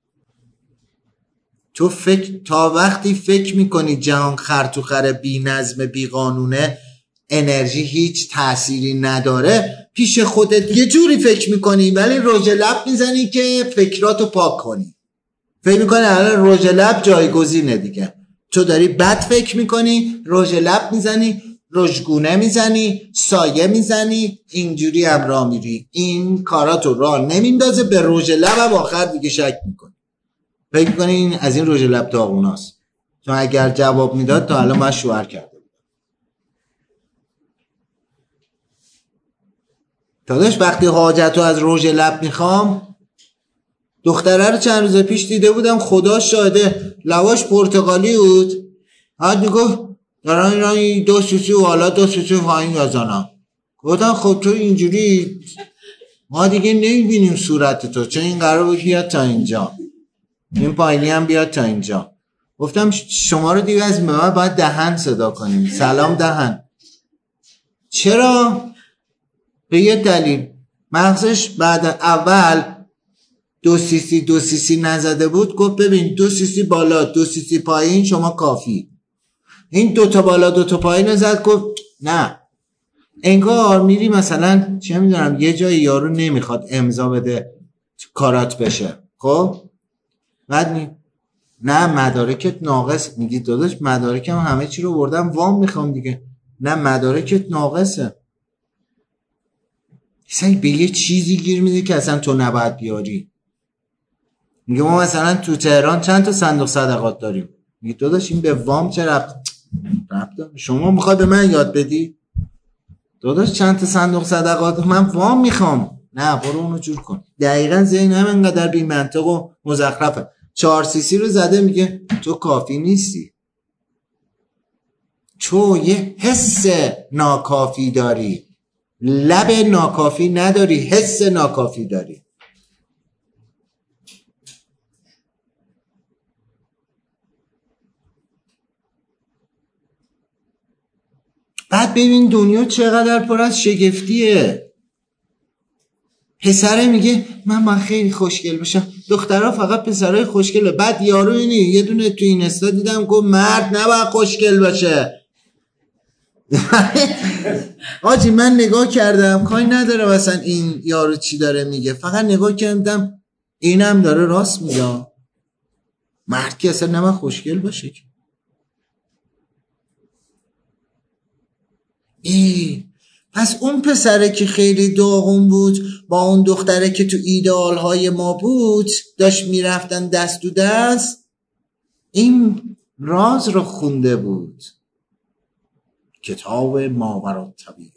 تو فکر تا وقتی فکر میکنی جهان خر تو خر، بی نظم، بی قانونه، انرژی هیچ تأثیری نداره، پیش خودت یه جوری فکر میکنی ولی رژ لب میزنی که فکراتو پاک کنی. فکر میکنی الان رژ لب جایگزینه دیگه. تو داری بد فکر میکنی، رژ لب میزنی، رژگونه میزنی، سایه میزنی، اینجوری هم راه میری. این کاراتو راه نمیندازه، به رژ لبم آخر دیگه شک میکنی. فکر میکنی این از این رژ لب داغوناست، چون اگر جواب میداد تا الان من شوهر کرده بود. داداش وقتی حاجتو از رژ لب میخوام، دختره رو چند روز پیش دیده بودم، خدا شاهده لواش پرتغالی بود، بعد میگفت دارن اینا دو سوسی و حالا دو سوسی پایین بزنم. گفتم خب تو اینجوری ما دیگه نمیبینیم صورت تو، چون این قرار بود بیاد تا اینجا، این پایینی هم بیاد تا اینجا. گفتم شما رو دیگه از من باید دهن صدا کنیم، سلام دهن. چرا؟ به یه دلیل. مغزش بعد اول دو سیسی دو سیسی نزده بود، گفت ببین دو سیسی بالا دو سیسی پایین شما کافی. این دوتا بالا دوتا پایین زد، گفت نه. انگار میری مثلا چه میدونم یه جای یارو نمیخواد امضا بده کارات بشه، خب بعد می نه مدارکت ناقص. میگی داداش مدارکم همه چی رو بردم وام میخوام دیگه. نه مدارکت ناقصه. اصلا به یه چیزی گیر میده که اصلا تو نباید بیاری. میگه ما مثلا تو تهران چند تا صندوق صدقات داریم. میگه داداش این به وام چه ربط ربط شما میخوای به من یاد بدی؟ داداش چند تا صندوق صدقات من وام میخوام. نه برو اونو جور کن. دقیقاً ذهن هم انقدر بی منطق و مزخرفه. چهار سیسی رو زده، میگه تو کافی نیستی، تو یه حس ناکافی داری، لب ناکافی نداری، حس ناکافی داری. بعد ببین دنیا چقدر پر از شگفتیه. پسره میگه من من خیلی خوشگل باشم، دخترها فقط پسرای خوشگله. بعد یارو اینی یه دونه تو این استا دیدم گفت مرد نباید خوشگل باشه. آجی من نگاه کردم کاری نداره مثلا این یارو چی داره میگه، فقط نگاه کردم اینم داره راست میگه، مرد که اصلا نباید خوشگل باشه. ای پس اون پسره که خیلی داغون بود با اون دختره که تو ایدئال های ما بود داشت میرفتن دست تو دست، این راز رو خونده بود، کتاب ماورا طبیعه.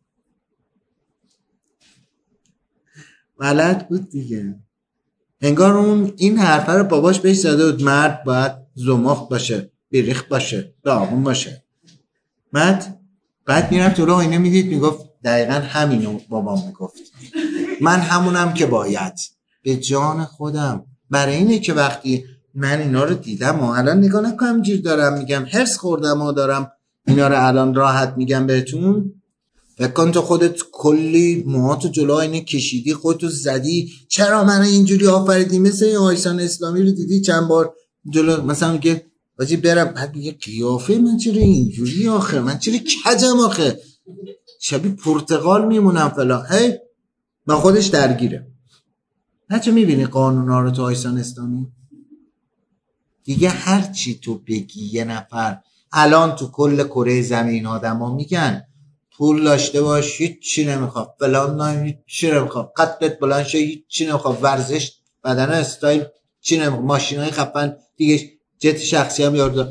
بلد بود دیگه. انگار اون این حرفه رو باباش بهش زده بود مرد باید زمخت باشه، بیریخت باشه، داغون باشه. بعد بعد میرفت تو راه اینه میدید میگفت دقیقا همینو بابام میگفت، من همونم که باید. به جان خودم. برای اینه که وقتی من اینا رو دیدم و الان نگاه نکنم جیر دارم میگم هرس خوردم و دارم اینا رو الان راحت میگم بهتون، فکر کن تو خودت کلی موهاتو جلو اینه کشیدی، خودتو زدی چرا من اینجوری آفریدی، مثل این آیسان اسلامی رو دیدی چند بار جلو مثلا میگه بازی برم، بعد میگه قیافه من چرا اینجوری آخه، من چرا کجم آخه، شبیه پرتغال میمونم فلان. هی با خودش درگیره. بچه میبینی قانونا رو تو آیسان اسلامی دیگه هر چی تو بگی یه نفر الان تو کل کره زمین آدم ها میگن پول داشته باش هیچی نمیخواد فلان نه هیچی نمیخواد قدرت بلند شه هیچی نمیخواد ورزش بدن استایل چی نمیخواد ماشین های خفن دیگه جت شخصی هم یارو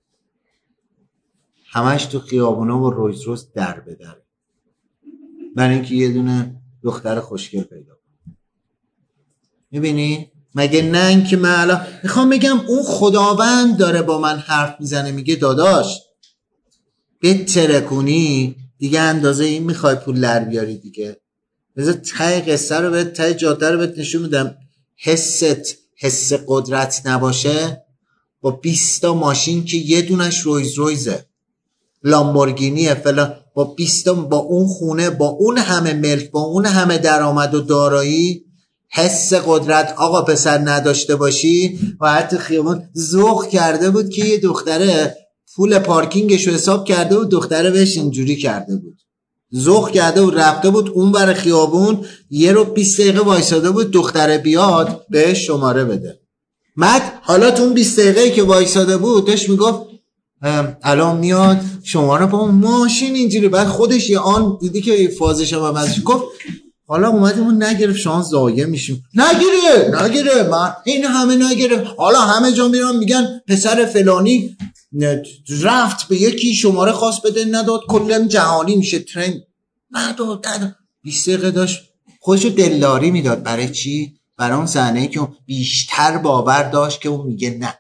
همش تو خیابونا و رویز روز در به در برای اینکه یه دونه دختر خوشگل پیدا کنه. میبینی مگه نه اینکه من الان میخوام بگم اون خداوند داره با من حرف میزنه میگه داداش به ترکونی دیگه اندازه این میخوای پول در بیاری دیگه بذار ته قصه رو به ته جاده رو بهت نشون میدم. حست حس قدرت نباشه با بیست تا ماشین که یه دونش رویز رویزه لامبورگینیه فلان با بیست تا با اون خونه با اون همه ملک با اون همه درآمد و دارایی حس قدرت آقا پسر نداشته باشی و حتی خیابون ذوق کرده بود که یه دختره پول پارکینگش رو حساب کرده بود دختره بهش اینجوری کرده بود ذوق کرده بود رفته بود اون بر خیابون یه رو بیست دقیقه وایساده بود دختره بیاد بهش شماره بده. بعد حالا تو اون بیست دقیقه که وایساده بود داشت میگفت الان میاد شماره با ماشین اینجوری بعد خودش یه آن دیدی که فازش هم ازش گفت حالا اومدیم اون نگرفت شانس ضایع میشیم نگیره نگیره من این همه نگیره حالا همه جا میرن میگن پسر فلانی رفت به یکی شماره خاص بده نداد کلا جهانی میشه ترند نداد نداد بیست دقیقه داشت خودشو دلداری میداد برای چی؟ برای اون صحنه‌ای که بیشتر باور داشت که اون میگه نه.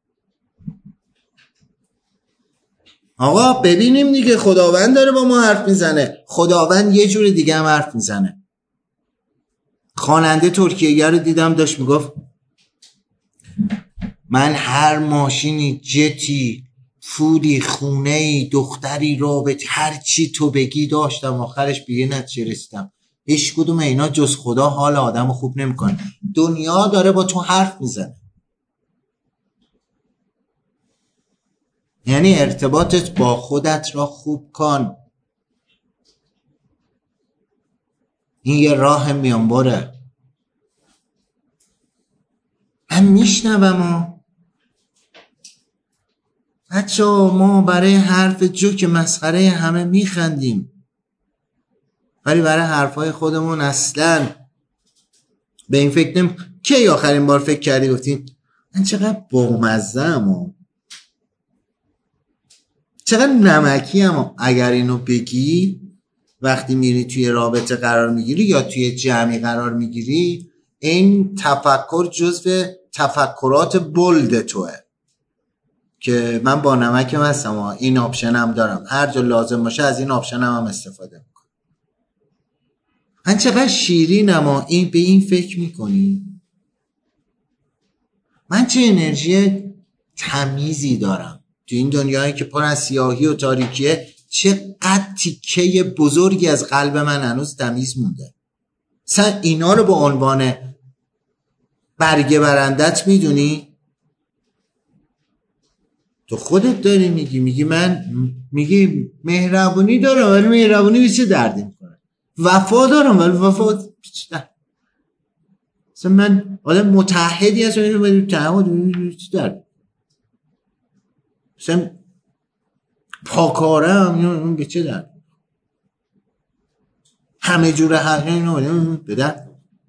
آقا ببینیم دیگه خداوند داره با ما حرف میزنه. خداوند یه جور دیگه هم حرف میزنه. خواننده ترکیه‌ای رو دیدم داشت میگفت من هر ماشینی جتی پولی خونه‌ای دختری رابط هر چی تو بگی داشتم آخرش به یه نتیجه رسیدم هیچ کدوم اینا جز خدا حال آدمو خوب نمیکنه. دنیا داره با تو حرف میزنه یعنی ارتباطت با خودت را خوب کن. این یه راه میانبره. من میشنوم و بچه ما برای حرف جوک مسخره همه میخندیم ولی برای حرفای خودمون اصلا به این فکر نمی کی آخرین بار فکر کردی گفتین من چقدر بامزه‌ام و چقدر نمکی هم اگر اینو بگی وقتی میری توی رابطه قرار میگیری یا توی جمعی قرار میگیری این تفکر جزو تفکرات بولد توه که من با نمکم هستم این آپشن هم دارم هر جا لازم باشه از این آپشن هم, هم استفاده میکنم. من چقدر شیرینم و این به این فکر میکنی من چه انرژی تمیزی دارم تو این دنیایی که پر از سیاهی و تاریکیه چقدر تیکه بزرگی از قلب من هنوز تمیز مونده. مثلا اینا رو به عنوان برگه برندت میدونی تو خودت داری میگی میگی من میگی مهربونی دارم ولی مهربونی به چه دردی میکنه وفا دارم ولی وفا مثلا من آدم متحدی هستم ولی تعهد چه درد مثلا پاکارم اون به چه درد همه جور حقیقی اینو بدن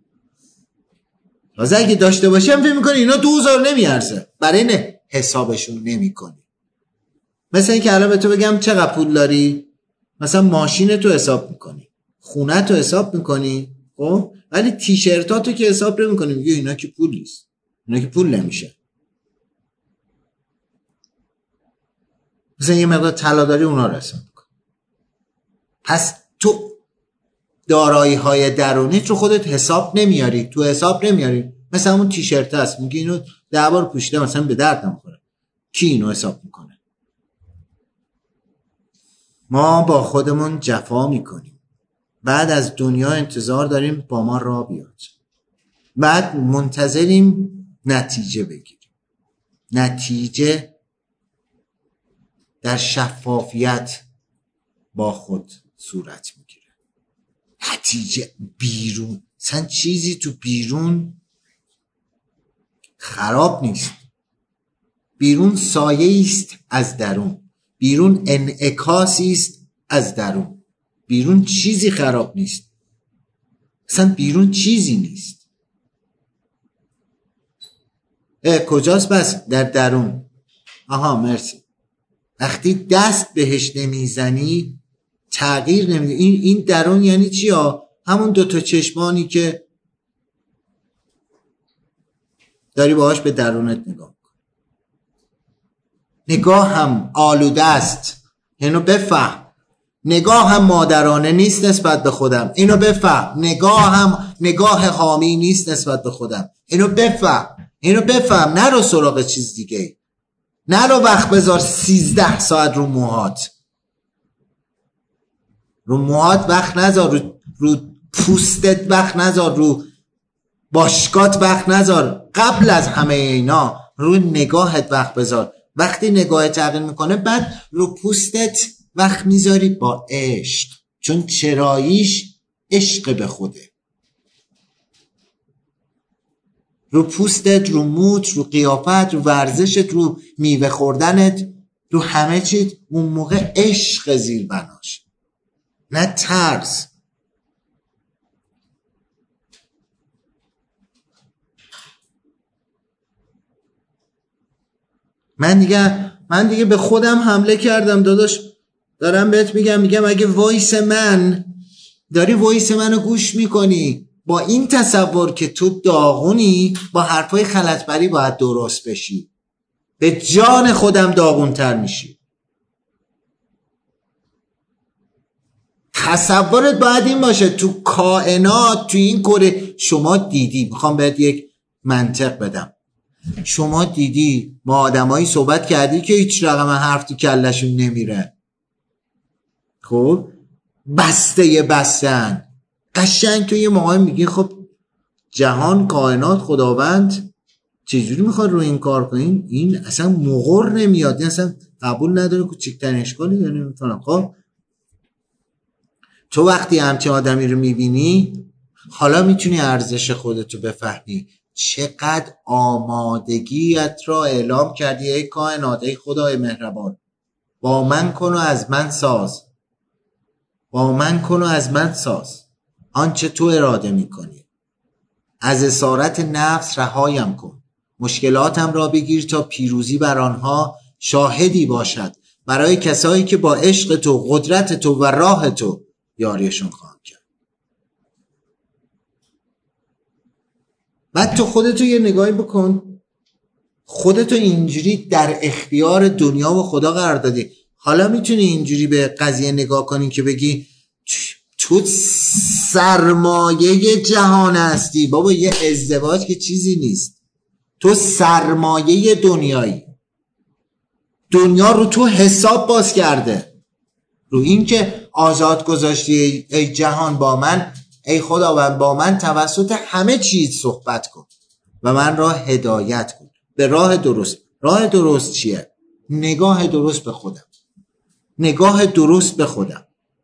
واسه اگه داشته باشی هم فکر میکنی اینا دوزار نمیارزه برای نه حسابشون نمی کنی. مثلا این که الان به تو بگم چقدر پول داری مثلا ماشین تو حساب میکنی خونه تو حساب میکنی خب ولی تیشرتاتو که حساب نمی کنی میگه اینا که پول نیست اینا که پول نمیشه. مثلا یه مقدار طلا داری اونا رو حساب میکنی. پس تو دارایی های درونیت رو خودت حساب نمیاری تو حساب نمیاری. مثلا اون تیشرت هست میگه اینو ده بار پوشیده مثلا به درد نمیخوره کی اینو حساب میکنه؟ ما با خودمون جفا میکنیم بعد از دنیا انتظار داریم با ما راه بیاد بعد منتظریم نتیجه بگیریم. نتیجه در شفافیت با خود صورت میگیره. نتیجه بیرون اصلا چیزی تو بیرون خراب نیست. بیرون سایه است از درون، بیرون انعکاسی است از درون. بیرون چیزی خراب نیست، اصلا بیرون چیزی نیست. اه کجاست بس؟ در درون. آها مرسی. وقتی دست بهش نمیزنی تغییر نمیده. این این درون یعنی چی ها؟ همون دوتا چشمانی که داری باهاش به درونت نگاه کن. نگاه هم آلوده است، اینو بفهم. نگاه هم مادرانه نیست نسبت به خودم، اینو بفهم. نگاه هم نگاه حامی نیست نسبت به خودم، اینو بفهم. اینو بفهم. نرو سراغ چیز دیگه، نرو وقت بذار سیزده ساعت رو موهات. رو موهات وقت نذار، رو, رو پوستت وقت نذار، رو باشکات وقت نذار. قبل از همه اینا رو نگاهت وقت بذار. وقتی نگاهت تغییر میکنه بعد رو پوستت وقت میذاری با عشق، چون چراییش عشق به خوده. رو پوستت، رو موت، رو قیافت، رو ورزشت، رو میوه خوردنت، رو همه چیز اون موقع عشق زیر بناش، نه ترس. من دیگه من دیگه به خودم حمله کردم داداش. دارم بهت میگم میگم اگه وایس من داری وایس منو گوش میکنی با این تصور که تو داغونی، با حرفای خلطبری باید درست بشی، به جان خودم داغونتر میشی. تصورت باید این باشه تو کائنات، تو این کره شما دیدی. میخوام بهت یک منطق بدم. شما دیدی ما آدمایی صحبت کردی که هیچ رقم حرف تو کلشون نمیره، خب بسته بستن قشنگ. تو یه موقعی میگی خب جهان، کائنات، خداوند چجوری میخواد رو این کار کنین؟ این اصلا مغر نمیاد، این اصلا قبول نداره کوچکترین اشکالی نمیتونم. خب تو وقتی همچین آدمی رو میبینی حالا میتونی ارزش خودتو بفهمی. چقدر آمادگیت را اعلام کردی ای کائنات، ای خدای مهربان. با من کن و از من ساز، با من کن و از من ساز آنچه تو اراده میکنی. از اسارت نفس رهایم کن، مشکلاتم را بگیر تا پیروزی بر آنها شاهدی باشد. برای کسایی که با عشق تو، قدرت تو و راه تو یاریشون خواهم کرد. بعد تو خودتو یه نگاهی بکن، خودتو اینجوری در اختیار دنیا و خدا قرار دادی. حالا میتونی اینجوری به قضیه نگاه کنی که بگی تو سرمایه جهان هستی. بابا یه ازدواج که چیزی نیست، تو سرمایه دنیایی. دنیا رو تو حساب باز کرده، رو این که آزاد گذاشتی ای جهان با من، ای خداوند با من توسط همه چیز صحبت کن و من را هدایت کن به راه درست. راه درست چیه؟ نگاه درست به خودم، نگاه درست به خودم.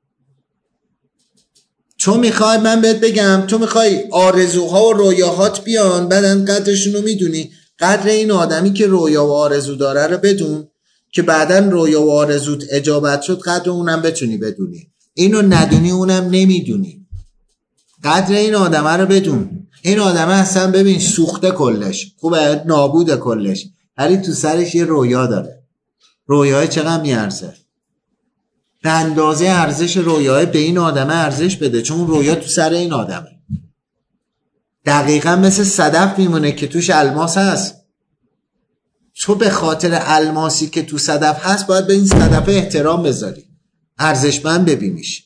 تو میخوای من بهت بگم، تو میخوای آرزوها و رویاهات بیان، بعدن قدرشون رو میدونی. قدر این آدمی که رویا و آرزو داره رو بدون که بعدن رویا و آرزوت اجابت شد، قدر اونم بتونی بدونی. اینو ندونی اونم نمیدونی. قدر این آدمه رو بدون. این آدمه اصلا ببین سوخته کلش، خوبه نابود کلش، ولی تو سرش یه رویا داره. رویای چقدر میارزه؟ به اندازه ارزش رویای به این آدمه ارزش بده، چون رویا تو سر این آدمه. دقیقا مثل صدف میمونه که توش الماس هست. تو به خاطر الماسی که تو صدف هست باید به این صدف احترام بذاری، ارزشمند ببینیش.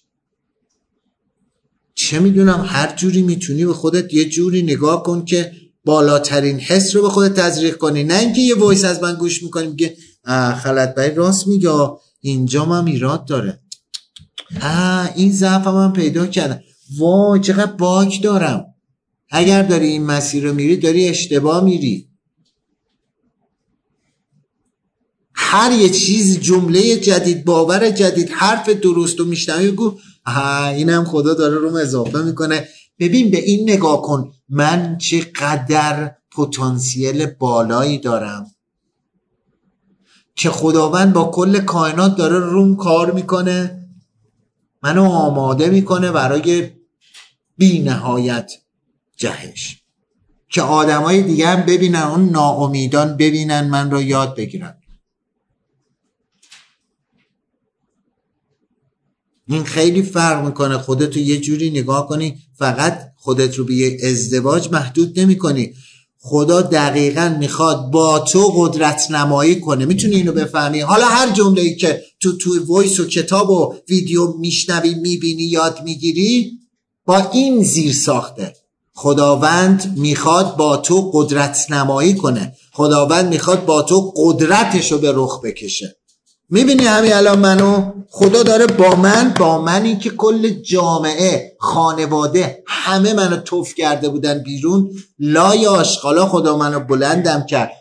چه میدونم، هر جوری میتونی به خودت یه جوری نگاه کن که بالاترین حس رو به خودت تزریق کنی، نه اینکه یه وایس از من گوش میکنی میگه خلط بایی راست میگه، اینجا من ایراد داره، آه این ضعف من پیدا کردم، وای چقدر باگ دارم. اگر داری این مسیر رو میری داری اشتباه میری. هر یه چیز، جمله جدید، باور جدید، حرف درست و میشنوی بگو آها اینم خدا داره روم اضافه میکنه، ببین به این نگاه کن، من چقدر پتانسیل بالایی دارم که خداوند با کل کائنات داره روم کار میکنه، منو آماده میکنه برای بی نهایت جهش، که آدمای دیگه هم ببینن، اون ناامیدان ببینن من رو یاد بگیرن. این خیلی فرق میکنه. خودت رو یه جوری نگاه کنی، فقط خودت رو به یه ازدواج محدود نمی کنی. خدا دقیقاً میخواد با تو قدرت نمایی کنه. میتونی اینو بفهمی؟ حالا هر جمله‌ای که تو تو وایس و کتاب و ویدیو میشنوی، میبینی، یاد میگیری، با این زیر ساخته. خداوند میخواد با تو قدرت نمایی کنه. خداوند میخواد با تو قدرتشو به رخ بکشه. میبینی همین الان منو خدا داره با من، با منی که کل جامعه، خانواده، همه منو توف کرده بودن بیرون، لای آشغالا خدا منو بلندم کرد،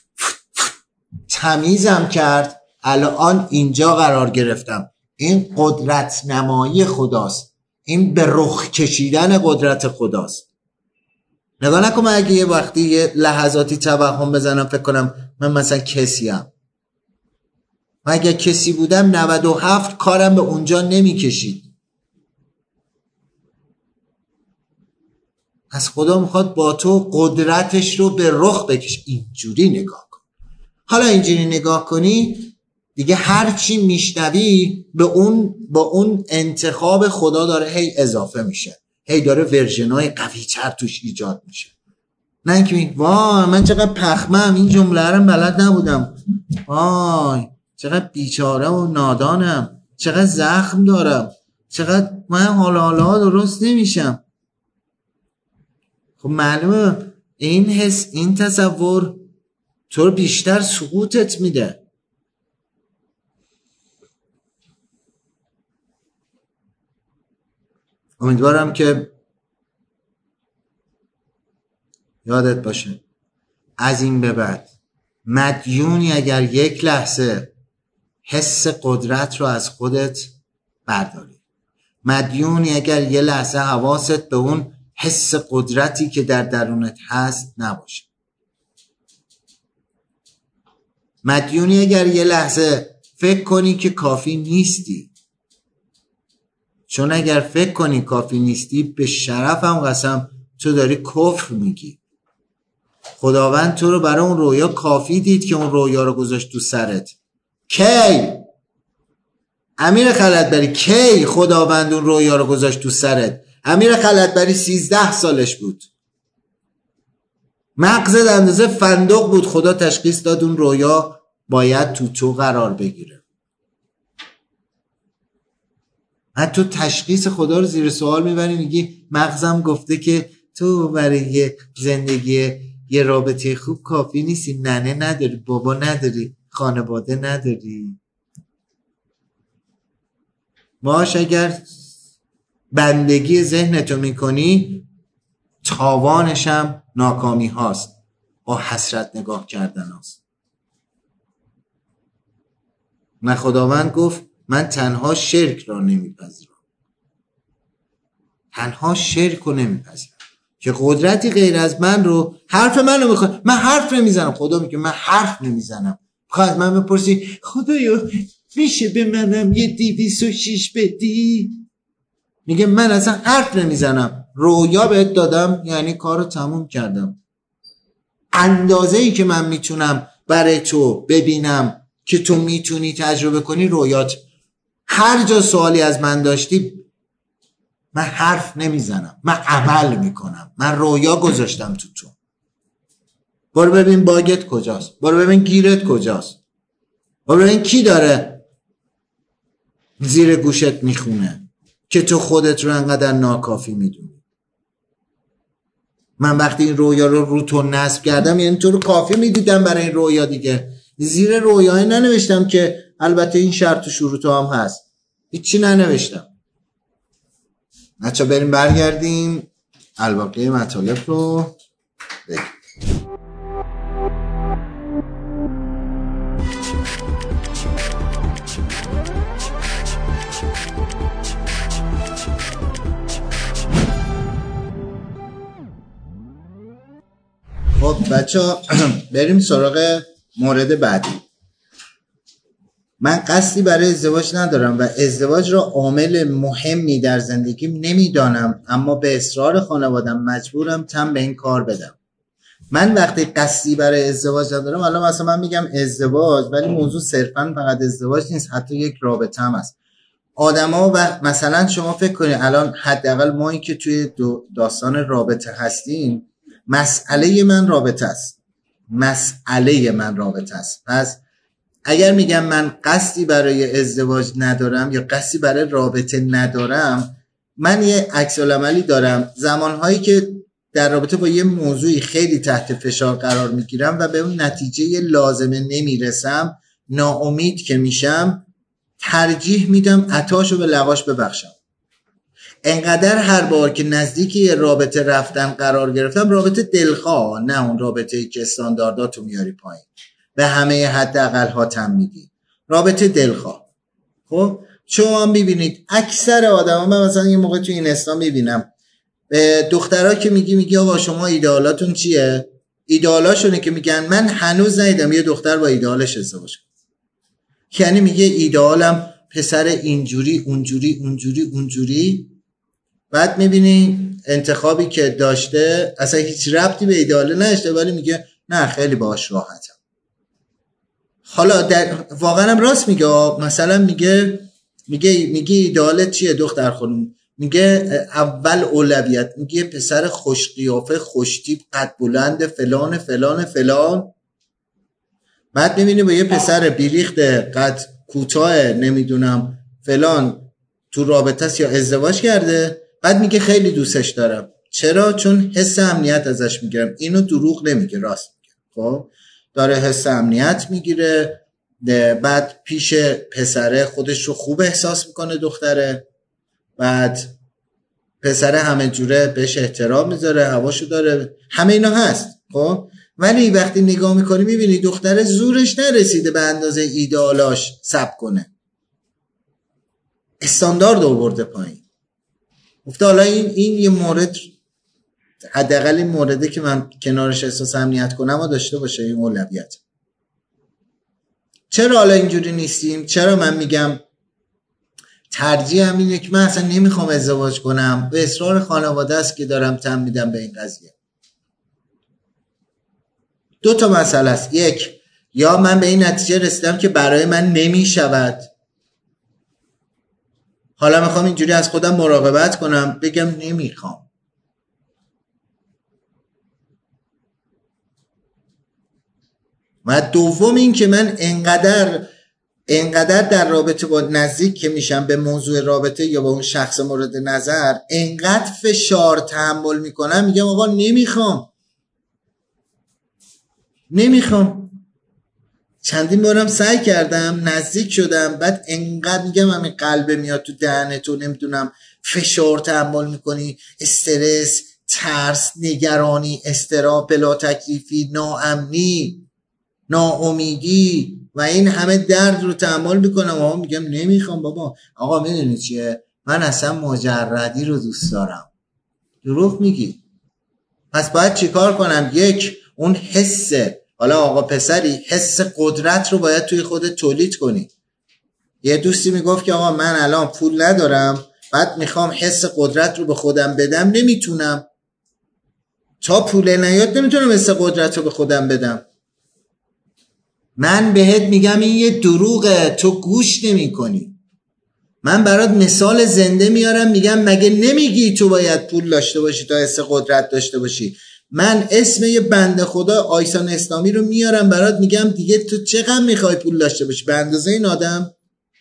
تمیزم کرد، الان اینجا قرار گرفتم. این قدرت نمایی خداست. این به رخ کشیدن قدرت خداست. نگاه نکن من اگه یه وقتی یه لحظاتی توهم بزنم فکر کنم من مثلا کسیم. من اگه کسی بودم نود و هفت کارم به اونجا نمی کشید. از خدا میخواد با تو قدرتش رو به رخ بکشه. اینجوری نگاه کن. حالا اینجوری نگاه کنی دیگه هر چی میشنوی به اون با اون انتخاب خدا داره هی اضافه میشه، هی داره ورژن‌های قوی‌تر توش ایجاد میشه. نه اینکه میگی وای من چقدر پخمم، این جمله رو بلد نبودم، وای چقدر بیچاره و نادانم، چقدر زخم دارم، چقدر من حالا حالا درست نمیشم. خب معلومه این حس، این تصور تو رو بیشتر سقوطت میده. امیدوارم که یادت باشه از این به بعد مدیونی اگر یک لحظه حس قدرت رو از خودت برداری، مدیونی اگر یه لحظه حواست به اون حس قدرتی که در درونت هست نباشه، مدیونی اگر یه لحظه فکر کنی که کافی نیستی. چون اگر فکر کنی کافی نیستی به شرفم قسم تو داری کفر میگی. خداوند تو رو برای اون رویا کافی دید که اون رویا رو گذاشت تو سرت. کی؟ امیر خلعتبری کی خداوند اون رویا رو گذاشت تو سرت؟ امیر خلعتبری سیزده سالش بود، مغزت اندازه فندق بود، خدا تشخیص داد اون رویا باید تو تو قرار بگیره. حتی تشخیص خدا رو زیر سوال میبری، میگی مغزم گفته که تو برای یه زندگی یه رابطه خوب کافی نیستی، ننه نداری، بابا نداری، خانواده نداری. باش اگر بندگی ذهنتو میکنی تاوانشم ناکامی هاست، با حسرت نگاه کردن هاست. نه خداوند گفت من تنها شرک را نمیپذیرم، تنها شرک رو نمیپذیرم که قدرتی غیر از من رو، حرف من رو میخواد. من حرف نمیزنم، خدا میگه من حرف نمیزنم. خواهد از من بپرسی خدایا میشه به منم یه دیویس و شیش بدی؟ میگه من اصلا حرف نمیزنم، رویا بهت دادم یعنی کارو تموم کردم. اندازه ای که من میتونم برای تو ببینم که تو میتونی تجربه کنی رویات. هر جا سوالی از من داشتی من حرف نمیزنم، من عمل میکنم، من رویا گذاشتم تو تو. برو ببین باگت کجاست، برو ببین گیرت کجاست، برو ببین کی داره زیر گوشت میخونه که تو خودت رو انقدر ناکافی میدونی. من وقتی این رویا رو رو تو نصب کردم یعنی تو رو کافی میدیدم برای این رویا دیگه. زیر رویای ننوشتم که البته این شرط و شروط هم هست، هیچی ننوشتم. بچه بریم برگردیم الباقی مطالب رو بگیم. خب بچه ها بریم سراغ مورد بعدی. من قصدی برای ازدواج ندارم و ازدواج را عامل مهمی در زندگیم نمیدانم، اما به اصرار خانوادم مجبورم تن به این کار بدم. من وقتی قصدی برای ازدواج ندارم، الان مثلا من میگم ازدواج، ولی موضوع صرفا فقط ازدواج نیست، حتی یک رابطه هم هست. آدما و مثلا شما فکر کنید الان حداقل ما این که توی داستان رابطه هستیم، مسئله من رابطه است. مسئله من رابطه است. پس اگر میگم من قصدی برای ازدواج ندارم یا قصدی برای رابطه ندارم، من یه عکس العملی دارم زمانهایی که در رابطه با یه موضوعی خیلی تحت فشار قرار میگیرم و به اون نتیجه لازمه نمیرسم، ناامید که میشم، ترجیح میدم عطاشو به لواش ببخشم. انقدر هر بار که نزدیک یه رابطه رفتن قرار گرفتم، رابطه دلخواه، نه اون رابطه‌ای که استاندارداتو میاری پایین به همه حداقل ها تم میدی، رابطه دلخواه. خب شما هم میبینید اکثر آدما، من مثلا یه موقع تو این استا میبینم دخترها که میگی میگی آقا شما ایدئالاتون چیه؟ ایدئالاشونه که میگن من هنوز ندیدم یه دختر با ایدئالش ازدواج کنه. یعنی میگه ایدئالم پسر اینجوری اونجوری اونجوری اونجوری، بعد میبینی انتخابی که داشته اصلا هیچ ربطی به ایدئال نداشته، ولی میگه نه خیلی باهاش راحتم. حالا در واقعا هم راست میگه. مثلا میگه میگه میگه ایدئالت چیه دختر خانم؟ میگه اول اولویت، میگه پسر خوش قیافه خوش تیپ قد بلند فلان فلان فلان، بعد میبینی با یه پسر بیریخت قد کوتاه نمیدونم فلان تو رابطه است یا ازدواج کرده، بعد میگه خیلی دوستش دارم. چرا؟ چون حس امنیت ازش میگیرم. اینو دروغ نمیگه، راست میگه. خب داره حس امنیت میگیره، بعد پیش پسره خودش رو خوب احساس میکنه دختره، بعد پسره همه جوره بهش احترام میذاره، هواشو داره، همه اینا هست. خب ولی وقتی نگاه میکنی میبینی دختره زورش نرسیده به اندازه ایدئالاش سب کنه، استاندارد آورده پایین. گفته حالا این این یه مورد، حداقل این مورده که من کنارش احساس امنیت کنم و داشته باشه، این اولویت. چرا حالا اینجوری نیستیم؟ چرا من میگم ترجیحم اینه که من اصلا نمیخوام ازدواج کنم، به اصرار خانواده است که دارم تن میدم به این قضیه؟ دو تا مسئله است. یک، یا من به این نتیجه رسیدم که برای من نمیشود، حالا میخوام اینجوری از خودم مراقبت کنم بگم نمیخوام. و دوم این که من انقدر انقدر در رابطه با نزدیک که میشم به موضوع رابطه یا با اون شخص مورد نظر، انقدر فشار تحمل میکنم، میگم آقا نمیخوام نمیخوام چندین بارم سعی کردم، نزدیک شدم، بعد انقدر میگم همین قلبه میاد تو دهنتو، نمیدونم فشار تحمل میکنی، استرس، ترس، نگرانی، اضطراب، بلا تکلیفی، ناامنی، ناامیدی و این همه درد رو تحمل میکنم. آقا میگم نمیخوام بابا. آقا میدونی چیه؟ من اصلا مجردی رو دوست دارم. دروغ میگی. پس باید چیکار کنم؟ یک، اون حس، حالا آقا پسری، حس قدرت رو باید توی خودت تولید کنی. یه دوستی میگفت که آقا من الان پول ندارم، بعد میخوام حس قدرت رو به خودم بدم، نمیتونم. تا پول نیاد نمیتونم حس قدرت رو به خودم بدم. من بهت میگم این یه دروغه، تو گوش نمی کنی. من برات مثال زنده میارم، میگم مگه نمیگی تو باید پول داشته باشی تا حس قدرت داشته باشی؟ من اسم یه بنده خدا آیسان اسلامی رو میارم برات، میگم دیگه تو چقدر میخوای پول داشته باشی به اندازه این آدم؟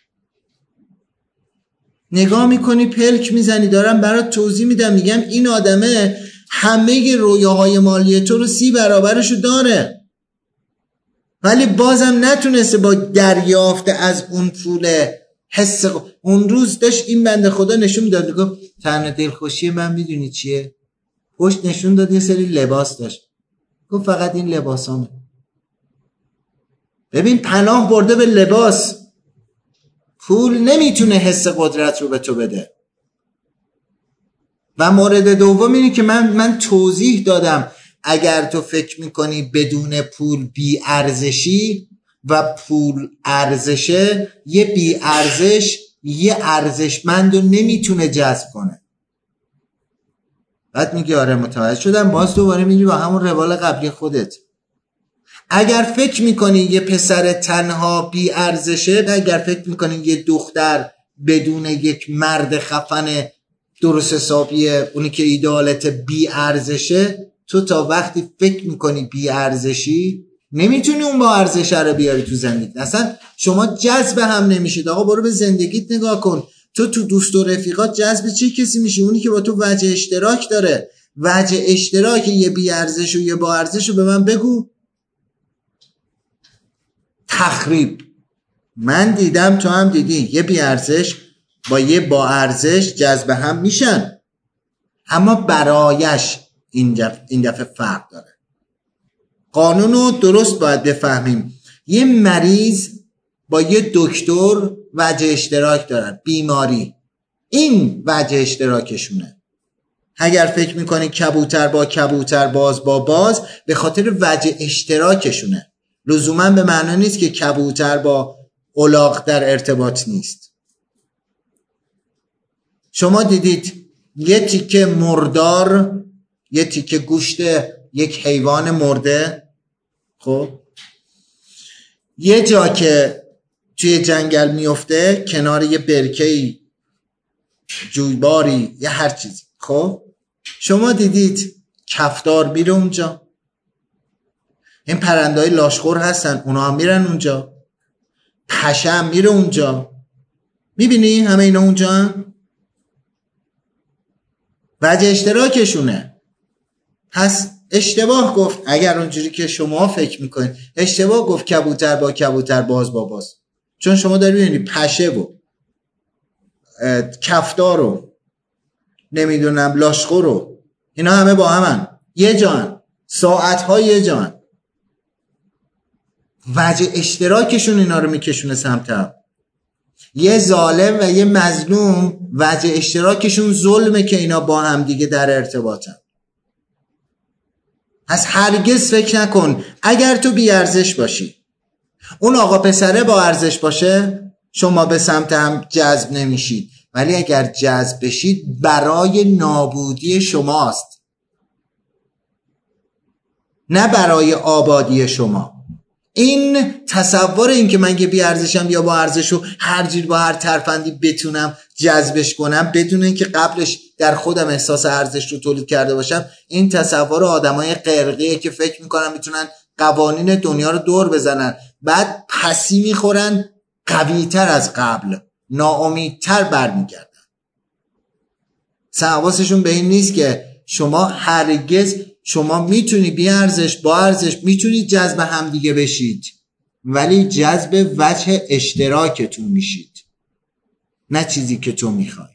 نگاه میکنی پلک میزنی. دارم برات توضیح میدم، میگم این آدمه همه رویاهای مالی تو رو سی برابرشو داره، ولی بازم نتونسته با دریافت از اون پول حس. اون روز داشت این بنده خدا نشون میداد، میگفت تنها دلخوشی من میدونی چیه؟ پشت نشون داد یه سری لباس داشت، گفت فقط این لباسامه. ببین پناه برده به لباس. پول نمیتونه حس قدرت رو به تو بده. و مورد دوم اینه که من من توضیح دادم اگر تو فکر میکنی بدون پول بی ارزشی و پول ارزشه، یه بی ارزش یه ارزشمند رو نمیتونه جذب کنه. بعد میگی آره متوجه شدم، باز دوباره میری با همون روال قبلی خودت. اگر فکر میکنی یه پسر تنها بی ارزشه، اگر فکر میکنی یه دختر بدون یک مرد خفن درست حسابیه اونی که ایدئالت بی ارزشه، تو تا وقتی فکر میکنی بی ارزشی نمیتونی اون با ارزشه رو بیاری تو زندگی. اصلا شما جذب هم نمیشید. آقا برو به زندگیت نگاه کن. تو تو دوست و رفیقات جذب چه کسی میشه؟ اونی که با تو وجه اشتراک داره. وجه اشتراک یه بی ارزش و یه با ارزش رو به من بگو. تخریب. من دیدم، تو هم دیدی، یه بی ارزش با یه با ارزش جذب هم میشن، اما برایش این دفعه, این دفعه فرق داره. قانون رو درست باید بفهمیم. یه مریض با یه دکتر وجه اشتراک دارن، بیماری، این وجه اشتراکشونه. اگر فکر میکنی کبوتر با کبوتر، باز با باز، به خاطر وجه اشتراکشونه. لزوما به معنی نیست که کبوتر با الاغ در ارتباط نیست. شما دیدید یه تیکه مردار، یه تیکه گوشت یک حیوان مرده، خب یه جا که توی جنگل میفته، کنار یه برکه‌ای، جویباری، یه هر چیزی، خب شما دیدید کفتار میره اونجا، این پرنده‌های لاشخور هستن اونا هم میرن اونجا، پشه هم میره اونجا، میبینی همه اینا اونجا هم؟ وجه اشتراکشونه. پس اشتباه گفت اگر اونجوری که شما فکر میکنید، اشتباه گفت کبوتر با کبوتر، باز با باز، چون شما داری ببینید پشه و کفتار رو نمیدونم لاشخور رو، اینا همه با همن، یه جان، ساعت‌ها یه جان. وجه اشتراکشون اینا رو میکشونه سمت هم. یه ظالم و یه مظلوم وجه اشتراکشون ظلمه که اینا با هم دیگه در ارتباطن. پس هرگز فکر نکن اگر تو بی ارزش باشی، اون آقا پسره با ارزش باشه، شما به سمت هم جذب نمیشید. ولی اگر جذب بشید برای نابودی شماست، نه برای آبادی شما. این تصور این که من یه بی ارزشم یا با ارزشو هر جور با هر ترفندی بتونم جذبش کنم بدون اینکه قبلش در خودم احساس ارزش رو تولید کرده باشم، این تصور آدمای قرقیه که فکر میکنن میتونن قوانین دنیا رو دور بزنن، بعد پسی میخورن، قوی‌تر از قبل، ناامیدتر برمیگردن. حواسشون به این نیست که شما هرگز، شما میتونی بی ارزش با ارزش میتونی جذب هم دیگه بشید، ولی جذب وجه اشتراکتون میشید، نه چیزی که تو میخوای.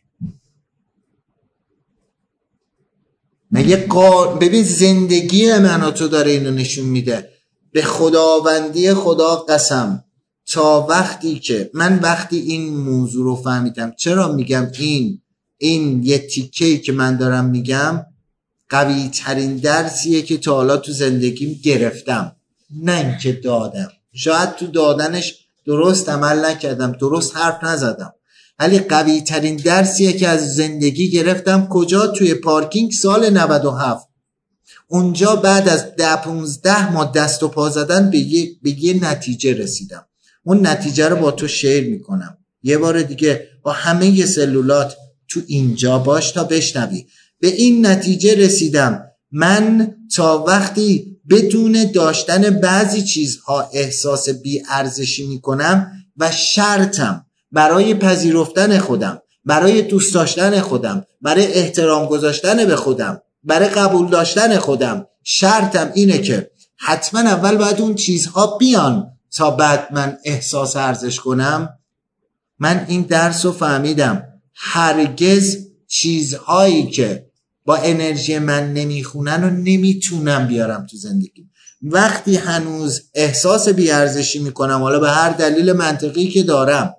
مگه قا... ببین زندگی من و تو داره اینو نشون میده. به خداوندی خدا قسم، تا وقتی که من وقتی این موضوع رو فهمیدم، چرا میگم این این یه تیکه‌ای که من دارم میگم قوی ترین درسیه که تا حالا تو زندگیم گرفتم، نه اینکه دادم. شاید تو دادنش درست عمل نکردم، درست حرف نزدم، ولی قوی ترین درسیه که از زندگی گرفتم. کجا؟ توی پارکینگ سال نود و هفت. اونجا بعد از ده پونزده ماه دست و پا زدن به یه, به یه نتیجه رسیدم. اون نتیجه رو با تو شیر میکنم یه بار دیگه با همه ی سلولات تو اینجا باش تا بشنوی. به این نتیجه رسیدم من تا وقتی بدون داشتن بعضی چیزها احساس بی ارزشی میکنم و شرطم برای پذیرفتن خودم، برای دوست داشتن خودم، برای احترام گذاشتن به خودم، برای قبول داشتن خودم، شرطم اینه که حتما اول باید اون چیزها بیان تا بعد من احساس ارزش کنم. من این درس رو فهمیدم. هرگز چیزهایی که با انرژی من نمیخونن و نمیتونم بیارم تو زندگی. وقتی هنوز احساس بیارزشی میکنم، حالا به هر دلیل منطقی که دارم،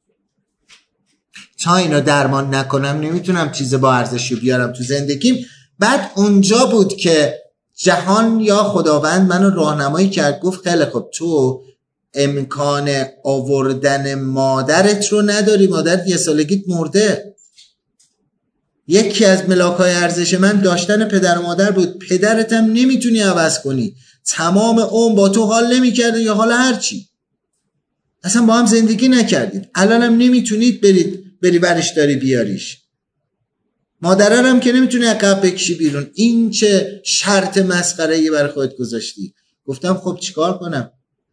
تا اینو درمان نکنم نمیتونم چیز با ارزشی بیارم تو زندگیم. بعد اونجا بود که جهان یا خداوند منو راهنمایی کرد، گفت خیلی خب تو امکان آوردن مادرت رو نداری، مادرت یه سالگیت مرده. یکی از ملاک‌های ارزش من داشتن پدر و مادر بود. پدرت هم نمیتونی عوض کنی، تمام عمر با تو حال نمی‌کرده یا حال هرچی، اصلا با هم زندگی نکردید، الان هم نمیتونید برید بری برش داری بیاریش. مادرم هم که نمیتونی عقب بکشی بیرون. این چه شرط مسخره‌ای برای خودت گذاشتی؟ گفتم خب چیکار کنم؟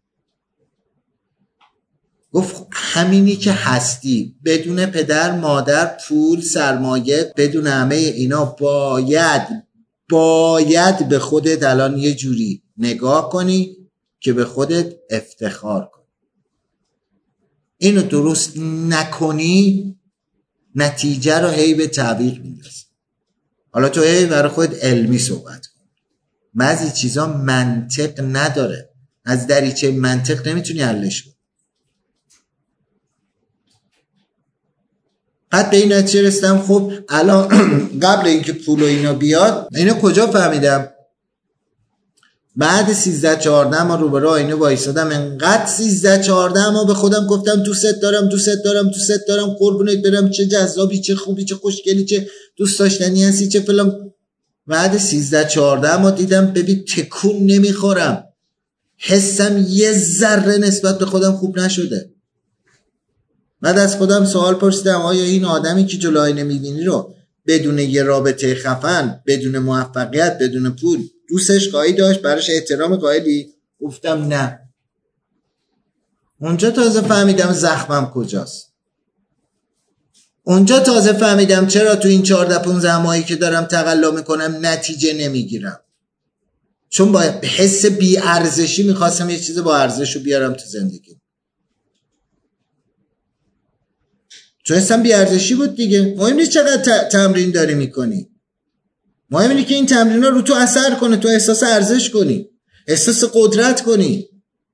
گفت همینی که هستی، بدون پدر مادر پول سرمایه، بدون همه اینا باید باید به خودت الان یه جوری نگاه کنی که به خودت افتخار کنی. اینو درست نکنی نتیجه رو هی به تعویق میندازی. حالا تو هی برای خودت علمی صحبت کن، بعضی چیزا منطق نداره، از دریچه منطق نمیتونی حلش کنی. بعد به این نتیجه رسیدم خب الان قبل اینکه پول و اینا بیاد، اینو کجا فهمیدم؟ بعد سیزده چهارده ما روبرو آینه وایسادم، انقدر سیزده چهارده ما به خودم گفتم دوست دارم دوست دارم دوست دارم، قربونت برم، چه جذابی، چه خوبی، چه خوشگلی، چه دوست داشتنی هستی، چه فلان. بعد سیزده چهارده ما دیدم ببین تکون نمیخورم، حسم یه ذره نسبت به خودم خوب نشده. بعد از خودم سوال پرسیدم آیا این آدمی که جلوی آینه میبینی رو بدون یه رابطه خفن، بدون موفقیت، بدون پول دوستش خواهی داشت، براش احترام قائلی؟ گفتم نه. اونجا تازه فهمیدم زخمم کجاست. اونجا تازه فهمیدم چرا تو این چهارده پانزده ماهی که دارم تقلا میکنم نتیجه نمیگیرم، چون با حس بی ارزشی میخواستم یه چیز با ارزش رو بیارم تو زندگی، چون حسم بی ارزشی بود دیگه. مهم نیست چقدر تمرین داری میکنی، مهم اینه که این تمرین ها رو تو اثر کنه، تو احساس ارزش کنی، احساس قدرت کنی.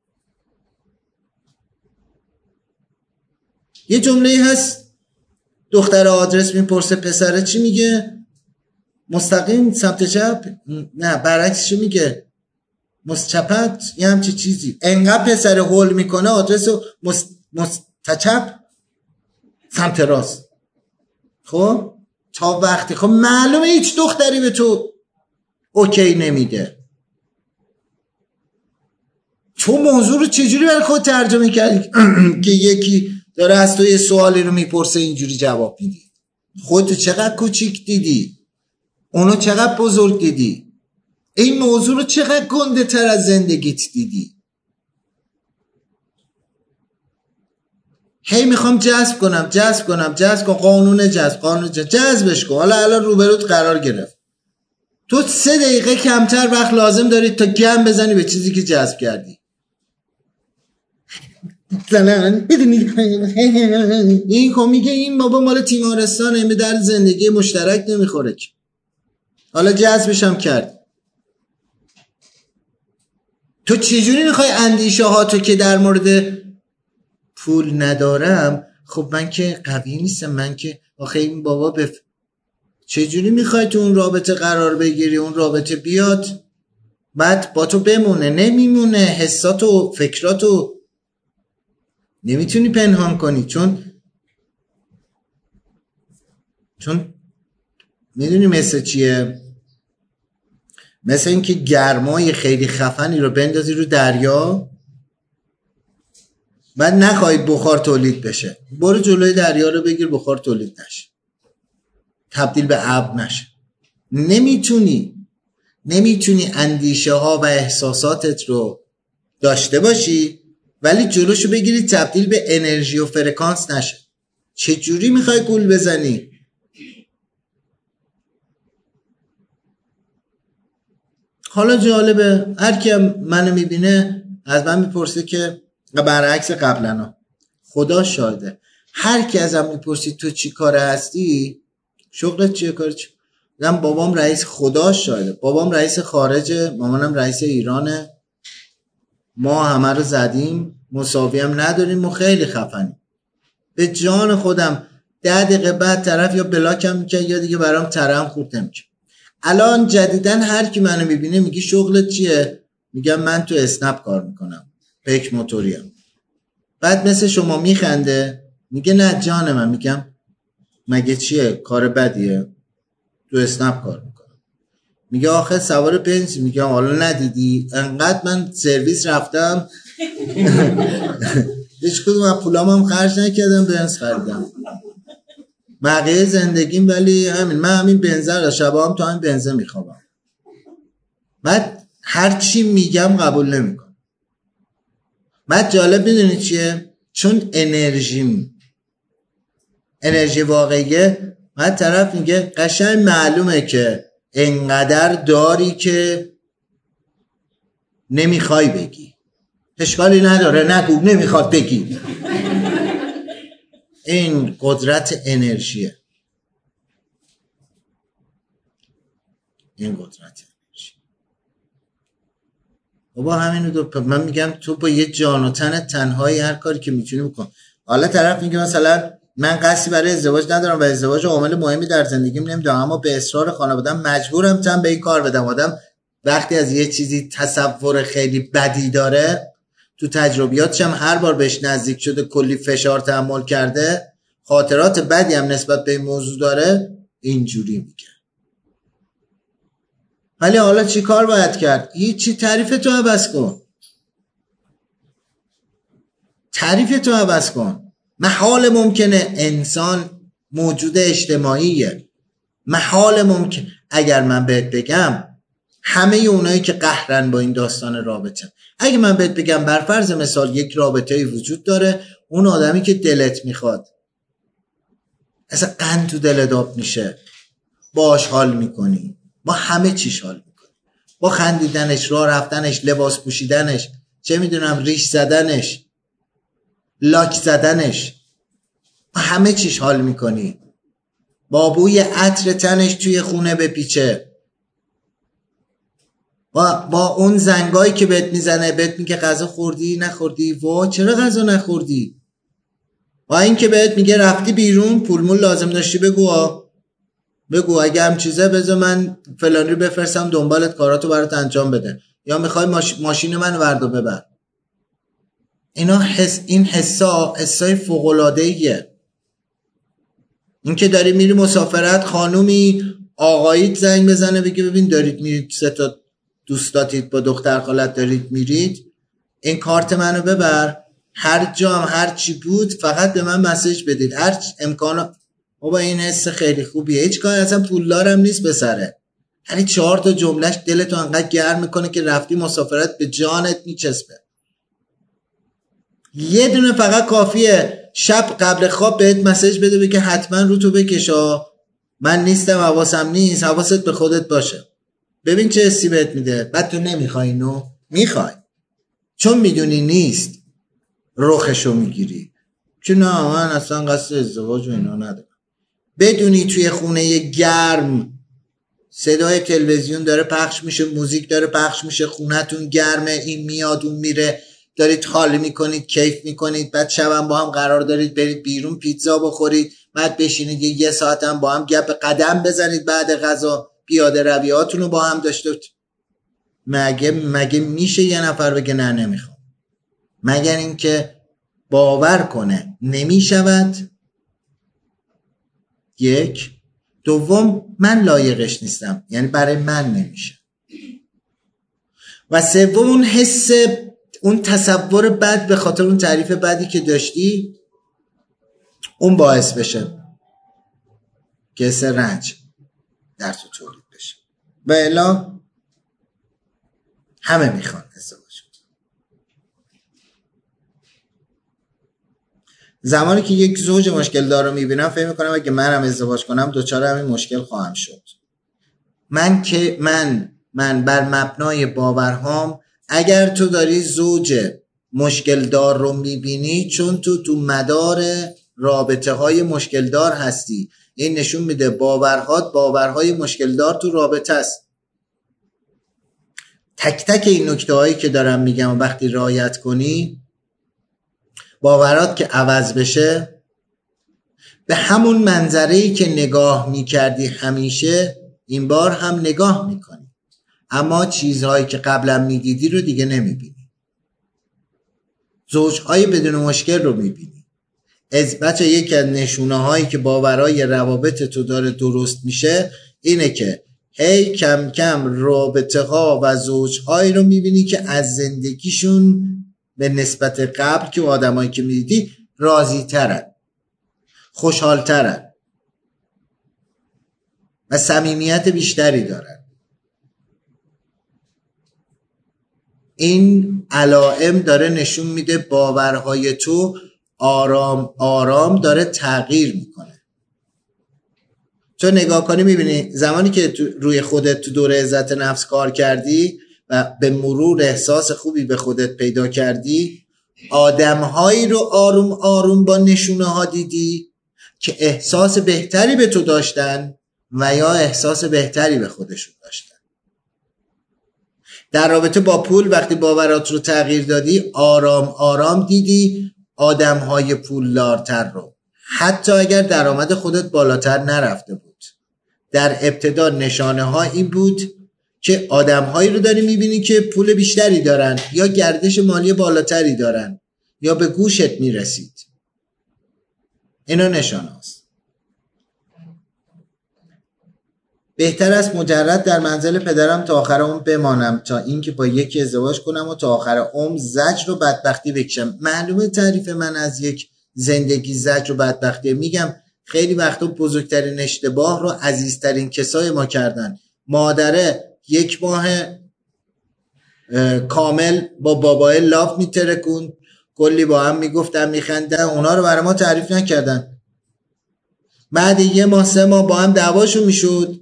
یه جمله هست دختر آدرس میپرسه پسره چی میگه؟ مستقیم سمت چپ؟ نه برعکسش میگه مستچپت، یه همچه چیزی. انقدر پسر هول میکنه آدرس رو مست... مستچپ سمت راست. خب تا وقتی خب معلومه هیچ دختری به تو اوکی نمیده. تو موضوع رو چجوری برای خود ترجمه کردی که یکی داره از تو یه سوالی رو میپرسه اینجوری جواب میدی؟ خودتو چقدر کوچیک دیدی؟ اونو چقدر بزرگ دیدی؟ این موضوع رو چقدر گنده تر از زندگیت دیدی؟ هی میخوام جذب کنم جذب کنم جذب کنم، قانون جذب قانون جذب جذبش کن. حالا الان روبروت قرار گرفت، تو سه دقیقه کمتر وقت لازم داری تا گم بزنی به چیزی که جذب کردی. این که میگه این بابا مال تیمارستانه، این به در زندگی مشترک نمیخوره که. حالا جذبش هم کرد. تو چجوری میخوای اندیشه ها تو که در مورد پول ندارم، خب من که قوی نیستم، من که آخه این بابا بف... چجوری میخوای تو اون رابطه قرار بگیری، اون رابطه بیاد بعد با تو بمونه؟ نمیمونه. حساتو فکراتو نمیتونی پنهان کنی، چون چون میدونی مثل چیه؟ مثل این که گرمای خیلی خفنی رو بندازی رو دریا بعد نخواهی بخار تولید بشه، برو جلوی دریا رو بگیر بخار تولید نشه، تبدیل به ابر نشه. نمیتونی نمیتونی اندیشه ها و احساساتت رو داشته باشی ولی جلوشو بگیری تبدیل به انرژی و فرکانس نشه. چجوری میخوای گول بزنی؟ حالا جالبه هر کی منو میبینه از من میپرسه که برعکس قبلنا، خدا شاهده، هر کی ازم میپرسید تو چی کاره هستی، شغلت چیه، کار چی؟ من بابام رئیس، خدا شاهده بابام رئیس خارجه، مامانم رئیس ایرانه، ما همه رو زدیم، مساوی هم نداریم و خیلی خفنیم. به جان خودم ده دقیقه بعد طرف یا بلاکم میکنه یا دیگه برام ترم خورد نمیکنه. الان جدیدن هر کی منو میبینه میگه شغلت چیه؟ میگم من تو اسنپ کار میکنم، پیک موتوریم. بعد مثل شما میخنده، میگه نه جان من. میگم مگه چیه؟ کار بدیه؟ تو اسنپ کار میکنم. میگه آخه سوار بنز. میگم حالا ندیدی انقدر من سرویس رفتم هیچ کدوم از پولامم خرج نکردم، بنز خریدم. بقیه زندگیم ولی همین، من همین بنزه رو شبا هم تو همین بنزه میخوابم. بعد هر چی میگم قبول نمیکنم. بعد جالب میدونی چیه؟ چون انرژیم انرژی واقعیه. بعد طرف میگه قشنگ معلومه که انقدر داری که نمیخوای بگی. اشکالی نداره نگو، نمیخواد بگی. این قدرت انرژیه. این قدرت انرژی. بابا همینو دو من میگم تو با یه جان و تن تنهایی هر کاری که میتونی بکن. حالا طرف میگه مثلا من قصدی برای ازدواج ندارم و ازدواج عامل مهمی در زندگیم نمیدونم، اما به اصرار خانواده‌ام مجبورم تن به این کار بدم. آدم وقتی از یه چیزی تصور خیلی بدی داره، تو تجربیاتش هم هر بار بهش نزدیک شده کلی فشار تحمل کرده، خاطرات بدی هم نسبت به این موضوع داره، اینجوری میگه. ولی حالا چی کار باید کرد؟ هیچی، تعریف تو عوض کن. تعریف تو عوض کن. محال ممکنه، انسان موجود اجتماعیه. محال ممکن اگر من بهت بگم همه اونایی که قهرن با این داستان رابطه، اگه من بهت بگم بر فرض مثال یک رابطه‌ای وجود داره، اون آدمی که دلت میخواد اصلا قند تو دلت آب میشه، باش حال میکنی، با همه چیش حال میکنی، با خندیدنش، راه رفتنش، لباس پوشیدنش، چه میدونم ریش زدنش، لاک زدنش، با همه چیش حال میکنی، با بوی عطر تنش توی خونه بپیچه، با, با اون زنگایی که بهت میزنه بهت میگه غذا خوردی نخوردی، وا چرا غذا نخوردی، با این که بهت میگه رفتی بیرون پولمول لازم داشتی بگو ها. بگو اگه هم چیزه بذار من فلانی رو بفرستم دنبالت کاراتو برات انجام بده، یا میخوای ماش... ماشین من ورد و ببر. اینا حس... این حسا حسای فوق‌العاده‌ایه. این که داری میری مسافرت، خانومی آقاییت زنگ بزنه بگه ببین دارید میرید سه تا دوستاتید با دختر خالت دارید میرید، این کارت منو ببر، هر جا هم هر چی بود فقط به من مسیج بدید، هر امکانات. بابا این حس خیلی خوبیه، هیچ کاری اصلا پولدارم نیست به سره، یعنی چهار تا جملهش دلتو انقدر گرم میکنه که رفتی مسافرت به جانت میچسبه. یه دونه فقط کافیه شب قبل خواب بهت مسیج بده بگه حتما رو تو بکشا، من نیستم حواسم نیست، حواست به خودت باشه. ببین چه حسی بهت میده. بعد تو نمیخوای اینو؟ میخوای، چون میدونی نیست رخشو میگیری که نه من اصلا قصد ازدواج و اینا ندارم. بدونی توی خونه گرم صدای تلویزیون داره پخش میشه، موزیک داره پخش میشه، خونتون گرمه، این میاد اون میره، دارید حال میکنید، کیف میکنید، بعد شبم با هم قرار دارید برید بیرون پیتزا بخورید، بعد بشینید یه, یه ساعت هم با هم گپ قدم بزنید، بعد غذا پیاده رویاتون رو با هم داشته. مگه مگه میشه یه نفر بگه نه نمیخوام؟ مگر اینکه باور کنه نمیشود. یک دوم من لایقش نیستم، یعنی برای من نمیشه. و سوم اون حس، اون تصور بد به خاطر اون تعریف بدی که داشتی، اون باعث بشه که حس رنج در تو تولید بشه. و الا همه میخوان ازدواج. زمانی که یک زوج مشکل دار رو میبینم فکر میکنم اگه منم ازدواج کنم دوچار همین مشکل خواهم شد. من که من من بر مبنای باورهام، اگر تو داری زوج مشکل دار رو میبینی چون تو تو مدار رابطه های مشکل دار هستی، این نشون میده باورهات باورهای مشکل دار تو رابطه است. تک تک این نکته هایی که دارم میگم وقتی رعایت کنی، باورات که عوض بشه، به همون منظره‌ای که نگاه میکردی همیشه این بار هم نگاه میکنی، اما چیزهایی که قبلا میدیدی رو دیگه نمیبینی. زوجهای بدون مشکل رو میبینی. از بچه یکی از نشونه هایی که باورای روابط تو داره درست میشه اینه که هی کم کم رابطه ها و زوجهایی رو میبینی که از زندگیشون به نسبت قبل که آدمایی که میدیدی راضی ترن، خوشحال ترن و صمیمیت بیشتری دارن. این علائم داره نشون میده باورهای تو آرام آرام داره تغییر میکنه. تو نگاه کنی میبینی زمانی که تو روی خودت تو دوره عزت نفس کار کردی و به مرور احساس خوبی به خودت پیدا کردی، آدمهایی رو آروم آروم با نشونه ها دیدی که احساس بهتری به تو داشتن و یا احساس بهتری به خودشون داشتن. در رابطه با پول وقتی باورات رو تغییر دادی، آرام آرام دیدی آدمهای پولدارتر رو، حتی اگر درآمد خودت بالاتر نرفته بود. در ابتدا نشانه ها این بود که آدمهایی رو داری میبینی که پول بیشتری دارن یا گردش مالی بالاتری دارن یا به گوشت میرسید. اینا نشانه هاست. بهتر است مجرد در منزل پدرم تا آخر عمر بمانم تا اینکه با یکی ازدواج کنم و تا آخر عمر زجر و بدبختی بکشم. معلومه تعریف من از یک زندگی زجر و بدبختی. میگم خیلی وقتا بزرگترین اشتباه رو عزیزترین کسای ما کردن. مادره یک ماه کامل با بابای لاف میترکون، کلی با هم میگفتن میخندن، اونا رو برای ما تعریف نکردن. بعد یه ماه سه ماه با هم دعواشون میشد،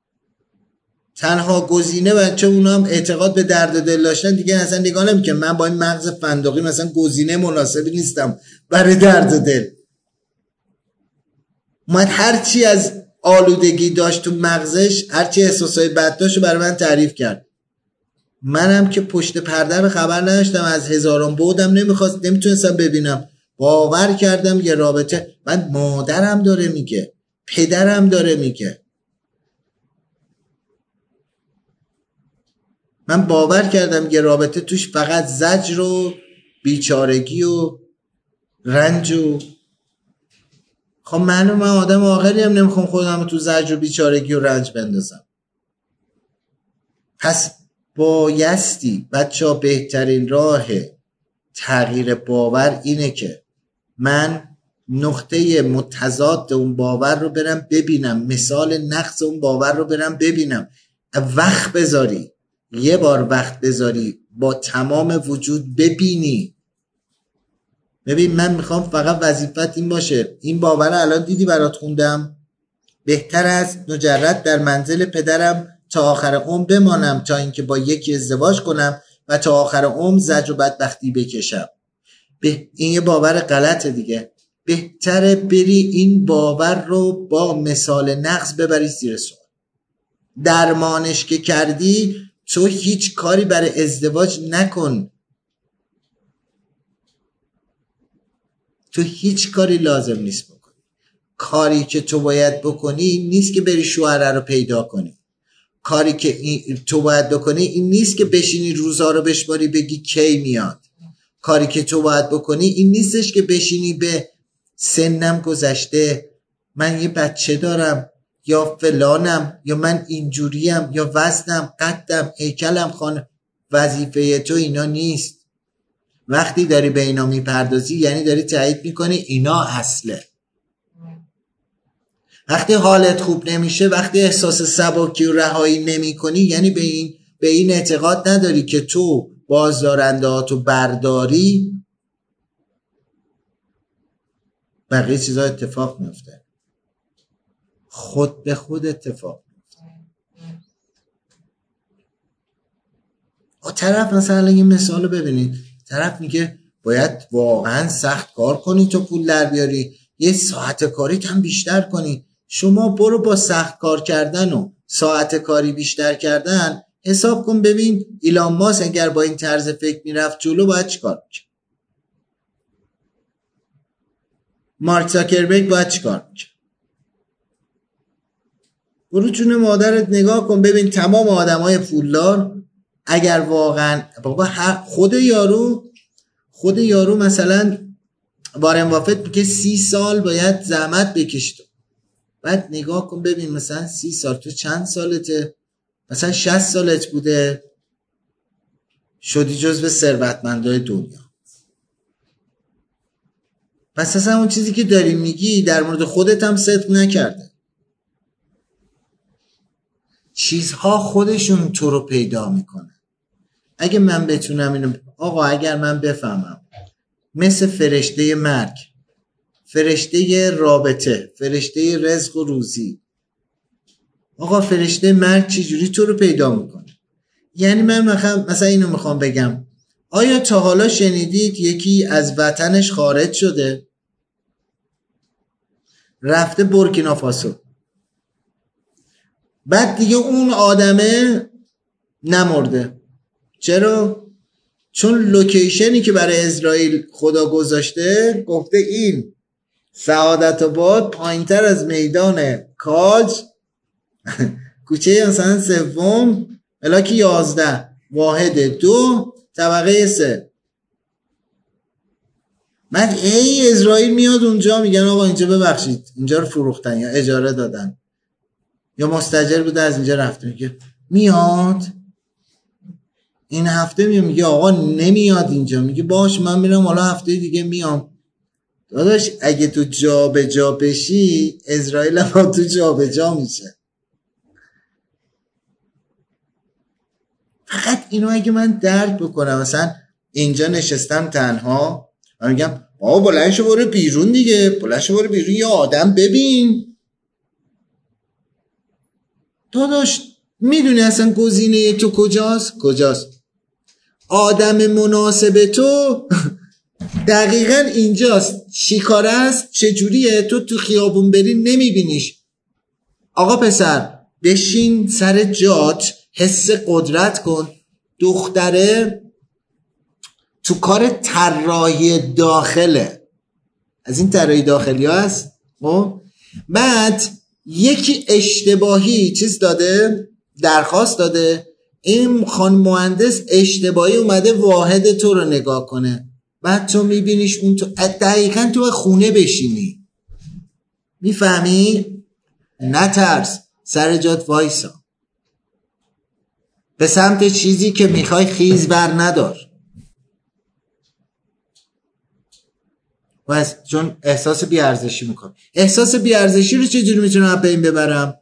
تنها گزینه بچه اونا هم اعتقاد به درد دل داشتن دیگه اصلا نگاه نمیکنن. من با این مغز فندقی مثلا گزینه مناسبی نیستم برای درد دل. اومد هرچی از آلودگی داشت تو مغزش، هرچی احساسای بد داشت برای من تعریف کرد. منم که پشت پرده رو خبر نداشتم، از هزاران بودم نمیخواست نمیتونستم ببینم. باور کردم یه رابطه، من مادرم داره میگه، پدرم داره میگه، من باور کردم یه رابطه توش فقط زجر و بیچارگی و رنج و خب من من آدم آخری هم نمیخوام خودم تو زجر و بیچارگی و رنج بندازم. پس بایستی بچه ها بهترین راه تغییر باور اینه که من نقطه متضاد اون باور رو برم ببینم، مثال نقص اون باور رو برم ببینم، وقت بذاری، یه بار وقت بذاری با تمام وجود ببینی. ببین من میخوام فقط وظیفت این باشه، این باور الان دیدی برات خوندم، بهتر است مجرد در منزل پدرم تا آخر عمر بمانم تا اینکه با یکی ازدواج کنم و تا آخر عمر زجر و بدبختی بکشم. به این یه باور غلطه دیگه. بهتره بری این باور رو با مثال نقص ببری زیر سوال. درمانش که کردی، تو هیچ کاری برای ازدواج نکن، تو هیچ کاری لازم نیست بکنی. کاری که تو باید بکنی نیست که بری شوهر رو پیدا کنی. کاری که تو باید بکنی این نیست که بشینی روزا رو بشماری بگی کی میاد. کاری که تو باید بکنی این نیستش که بشینی به سنم گذشته، من یه بچه دارم یا فلانم یا من اینجوریم یا وزنم قدم هیکلم خانه. وظیفه تو اینا نیست. وقتی داری به اینا میپردازی یعنی داری تایید میکنی اینا اصله. وقتی حالت خوب نمیشه، وقتی احساس سبکی و رهایی نمی کنی، یعنی به این به این اعتقاد نداری که تو بازدارنده هاتو برداری، بقیه چیزا اتفاق میفته، خود به خود اتفاق میفته. آ طرف مثلا یه مثال ببینید، طرف میگه باید واقعا سخت کار کنی تو پول در بیاری، یه ساعت کاری هم بیشتر کنی. شما برو با سخت کار کردن و ساعت کاری بیشتر کردن حساب کن ببین ایلان ماسک اگر با این طرز فکر میرفت جلو باید چیکار میکرد، مارک زاکربرگ باید چیکار میکرد. برو جون مادرت نگاه کن ببین تمام آدمای پولدار اگر واقعا بابا خود یارو خود یارو مثلا وارن بافت میگه سی سال باید زحمت بکشید. بعد نگاه کن ببین مثلا سی سال تو چند سالته؟ مثلا شصت سالت بوده شدی جزو ثروتمندای دنیا. پس اصلا اون چیزی که داری میگی در مورد خودت هم صدق نکرده. چیزها خودشون تو رو پیدا میکنه. اگه من بتونم اینو آقا اگر من بفهمم مثل فرشته مرگ، فرشته رابطه، فرشته رزق و روزی، آقا فرشته مرگ چجوری تو رو پیدا میکنه؟ یعنی من مثلا اینو میخوام بگم آیا تا حالا شنیدید یکی از وطنش خارج شده رفته بورکینافاسو، بعد دیگه اون آدمه نمرده؟ چرا؟ چون لوکیشنی که برای اسرائیل خدا گذاشته گفته این سعادت آباد پایینتر از میدان کاج کوچه مثلا سوم ملاک یازده واحد دو طبقه سه. من ای اسرائیل میاد اونجا میگن آقا اینجا ببخشید اینجا رو فروختن یا اجاره دادن یا مستاجر بوده از اینجا رفته. میگه میاد این هفته میاد، میگه آقا نمیاد اینجا، میگه باش من میرم حالا هفته دیگه میام. داداش اگه تو جا به جا بشی اسرائیل هم تو جا به جا میشه. فقط اینو اگه من درک بکنم، مثلا اینجا نشستم تنها من میگم آقا بلند شو برو بیرون دیگه، بلند شو برو بیرون یه آدم ببین. داداش میدونی اصلا گزینه تو کجاست؟ کجاست؟ آدم مناسب تو دقیقا اینجاست. چی کاره است؟ چجوریه؟ تو تو خیابون بری نمیبینیش. آقا پسر بشین سر جات، حس قدرت کن. دختره تو کار طراحی داخله، از این طراحی داخلی ها هست. بعد یکی اشتباهی چیز داده، درخواست داده، این خان مهندس اشتباهی اومده واحد تو رو نگاه کنه. بعد تو میبینیش اون تو دقیقا تو خونه بشینی. میفهمی؟ نترس، سر جات وایسا، به سمت چیزی که میخوای خیز بر ندار. بس چون احساس بیارزشی میکنم. احساس بیارزشی رو چجوری میتونم از بین ببرم؟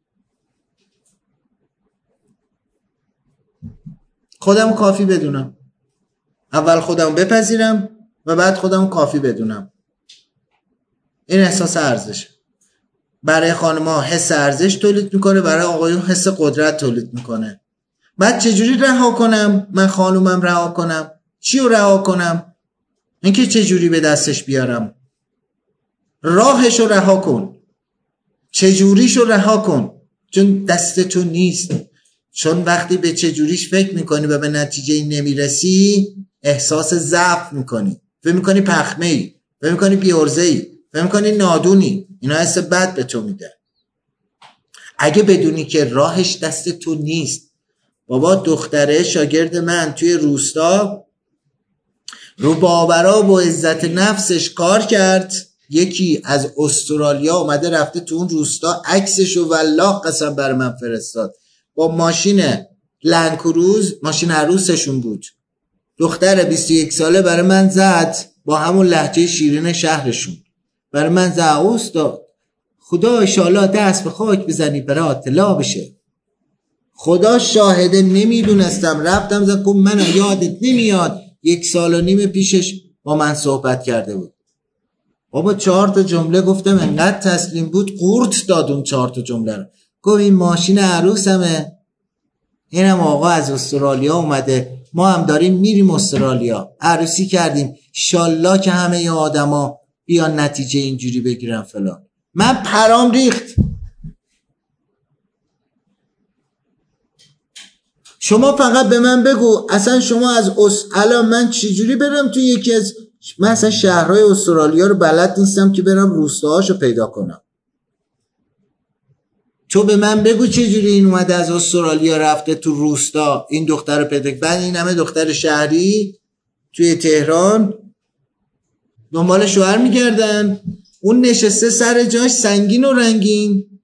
خودم کافی بدونم. اول خودم بپذیرم و بعد خودم کافی بدونم. این احساس ارزش. برای خانم‌ها حس ارزش تولید میکنه، برای آقایون حس قدرت تولید میکنه. بعد چجوری رها کنم؟ من خانومم رها کنم؟ چی رو رها کنم؟ اینکه چجوری به دستش بیارم. راهش رو رها کن، چجوریش رو رها کن، چون دست تو نیست. چون وقتی به چجوریش فکر میکنی و به نتیجه نمیرسی احساس ضعف میکنی، فکر میکنی پخمه ای، فکر میکنی بیارزه ای، فکر میکنی نادونی. اینا حس بد به تو میده. اگه بدونی که راهش دست تو نیست. بابا دختره شاگرد من توی روستا رو باورا و عزت نفسش کار کرد. یکی از استرالیا اومده رفته تو اون روستا، عکسشو والله قسم بر من فرستاد، با ماشین لنکروز، ماشین عروسشون بود. دختر بیست و یک ساله برای من زد با همون لهجه شیرین شهرشون، برای من زد استاد خدا انشالله دست به خاک بزنی برات طلا بشه. خدا شاهده نمیدونستم، رفتم زد گفت من یادت نمیاد یک سال و نیم پیشش با من صحبت کرده بود. بابا چهار تا جمله گفتم، انقدر تسلیم بود قورت داد اون چهار تا جمله رو. گفت این ماشین عروسمه، اینم آقا از استرالیا اومده، ما هم داریم میریم استرالیا، عروسی کردیم، شالله که همه ی آدما بیان نتیجه اینجوری بگیرن فلان. من پرام ریخت. شما فقط به من بگو اصلا شما از اس... الان من چجوری برم تو یکی از من اصلا شهرهای استرالیا رو بلد نیستم که برم روستاهاشو پیدا کنم. تو به من بگو چجوری این اومده از استرالیا رفته تو روستا این دختر پدک، بعد این همه دختر شهری توی تهران دنبال شوهر میگردن، اون نشسته سر جاش سنگین و رنگین.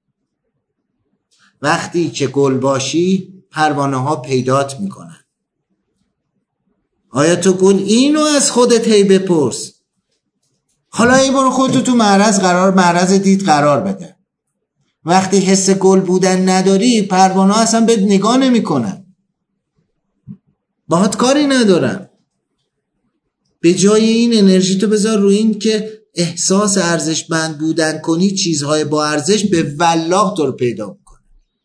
وقتی که گل باشی پروانه ها پیدات میکنن. آیا تو گل اینو از خودت هی بپرس. حالا ای برو خودتو تو معرض قرار معرض دید قرار بده. وقتی حس گل بودن نداری پروانه ها اصلا بهت نگاه نمیکنن، باهات کاری ندارن. به جای این انرژی تو بذار روی این که احساس ارزشمند بودن کنی، چیزهای با ارزش به والله تو رو پیدا میکنه.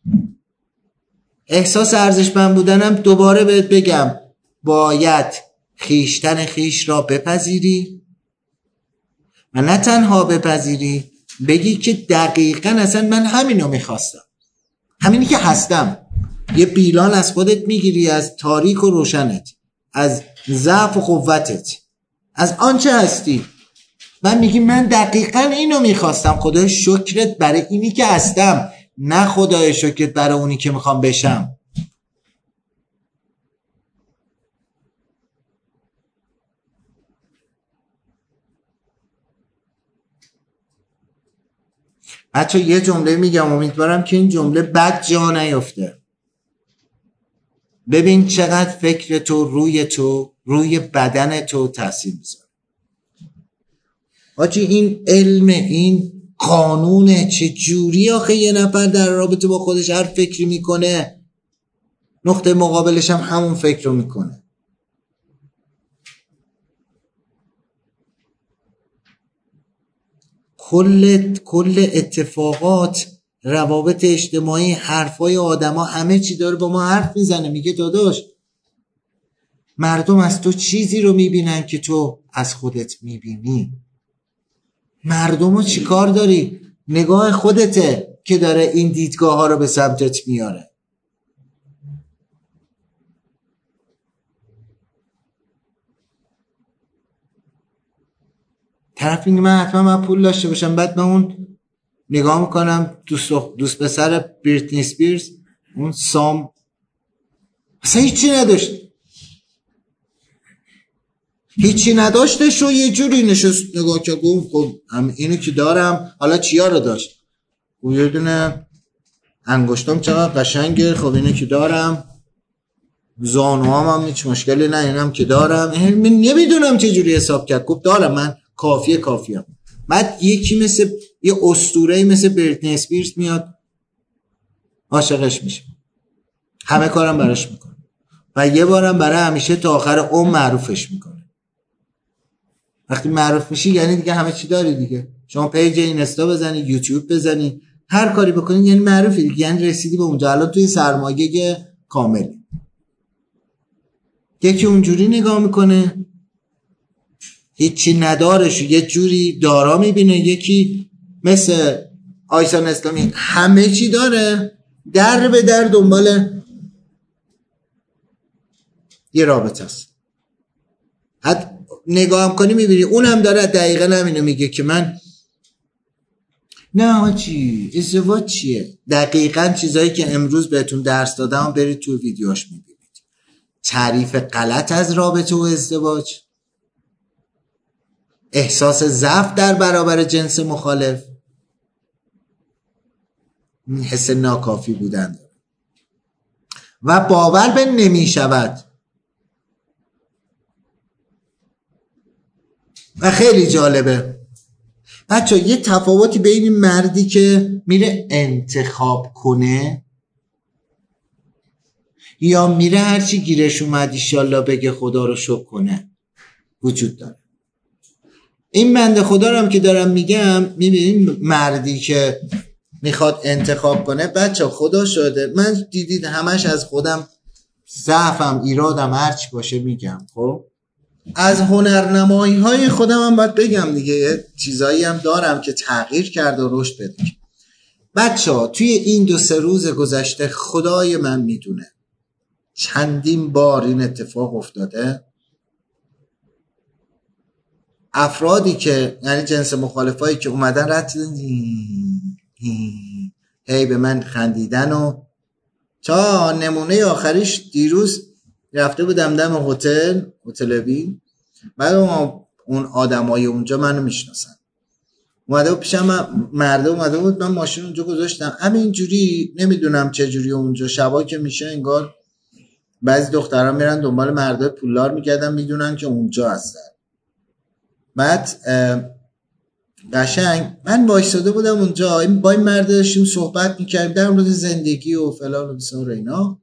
احساس ارزشمند بودنم دوباره بهت بگم باید خیشتن خیش را بپذیری و نه تنها بپذیری، بگی که دقیقاً اصلا من همینو میخواستم، همینی که هستم. یه بیلان از خودت میگیری، از تاریک و روشنت، از ضعف و قوتت، از آنچه هستی. من میگی من دقیقاً اینو میخواستم. خدای شکرت برای اینی که هستم، نه خدای شکرت برای اونی که میخوام بشم. بچه یه جمله میگم، امیدوارم که این جمله بد جا نیفته. ببین چقدر فکر تو روی تو روی بدن تو تاثیر میذاره. آجی این علم، این قانونه، چه جوری آخه یه نفر در رابطه با خودش هر فکری میکنه نقطه مقابلش هم همون فکر رو میکنه. کل کل اتفاقات، روابط اجتماعی، حرفای آدما، همه چی داره با ما حرف میزنه. میگه داداش مردم از تو چیزی رو میبینن که تو از خودت میبینی. مردم رو چی کار داری؟ نگاه خودته که داره این دیدگاه ها رو به سمتت میاره. طرف میگه من حتما من پول داشته باشم، بعد من اون نگاه میکنم دوست دوست پسر بریتنی اسپیرز، اون سام اصلا هیچی نداشت، هیچی نداشتش و یه جوری نشست نگاه که گفت خب اینو که دارم، حالا چیا رو داشت؟ و یه دونه انگشتم چقدر قشنگه، خب اینو که دارم، زانوام هم هیچ مشکلی نه، اینم که دارم. من نمیدونم چه جوری حساب کرد، گفت دارم من کافیه کافیه. بعد یکی مثل یه اسطوره‌ای مثل بریتنی اسپیرز میاد عاشقش میشه، همه کارم براش میکنه و یه بارم برای همیشه تا آخر عمر معروفش میکنه. وقتی معروف میشی یعنی دیگه همه چی داری دیگه. شما پیج اینستا بزنی، یوتیوب بزنی، هر کاری بکنی یعنی معروفی دیگه، یعنی رسیدی به اونجا. الان توی سرمایه کاملی. یکی اونجوری نگاه میکنه هیچی ندارش، یه جوری دارا میبینه. یکی مثل آیسان اسلامی همه چی داره، در به در دنبال یه رابطه است. حتی نگاه هم کنی میبینی اونم داره دقیقا همینو میگه که من نه آجی ازدواج چیه. دقیقا چیزایی که امروز بهتون درس دادم برید تو ویدیوهاش میبینید. تعریف غلط از رابطه و ازدواج، احساس ضعف در برابر جنس مخالف، حس ناکافی بودن داره و باور به نمی شود. و خیلی جالبه بچه یه تفاوتی بین این مردی که میره انتخاب کنه یا میره هرچی گیرش اومد ایشالله بگه خدا رو شکر کنه وجود داره. این بنده خدا رو هم که دارم میگم، میبینیم مردی که میخواد انتخاب کنه، بچه خدا شده من دیدید همش از خودم ضعفم ایرادم هرچی باشه میگم. خب از هنرنمایی های خودم هم باید بگم دیگه، چیزایی هم دارم که تغییر کرده و رشد بده. بچه ها توی این دو سه روز گذشته خدای من میدونه چندین بار این اتفاق افتاده. افرادی که یعنی جنس مخالفایی که اومدن رد هی به من خندیدن و تا نمونه آخریش دیروز رفته بودم دم هتل هتل وی، بعد اون آدمای اونجا منو میشناسن، اومده بود پیشم، مرده اومده بود، من ماشین اونجا گذاشتم همینجوری، نمیدونم چه جوری اونجا شبا که میشه انگار بعضی دخترها میرن دنبال مرده پولدار میگردن، میدونن که اونجا هستن. بعد قشنگ من وایساده بودم اونجا، با این مرده داشتیم صحبت میکردیم در مورد زندگی و فلان و بسار اینا.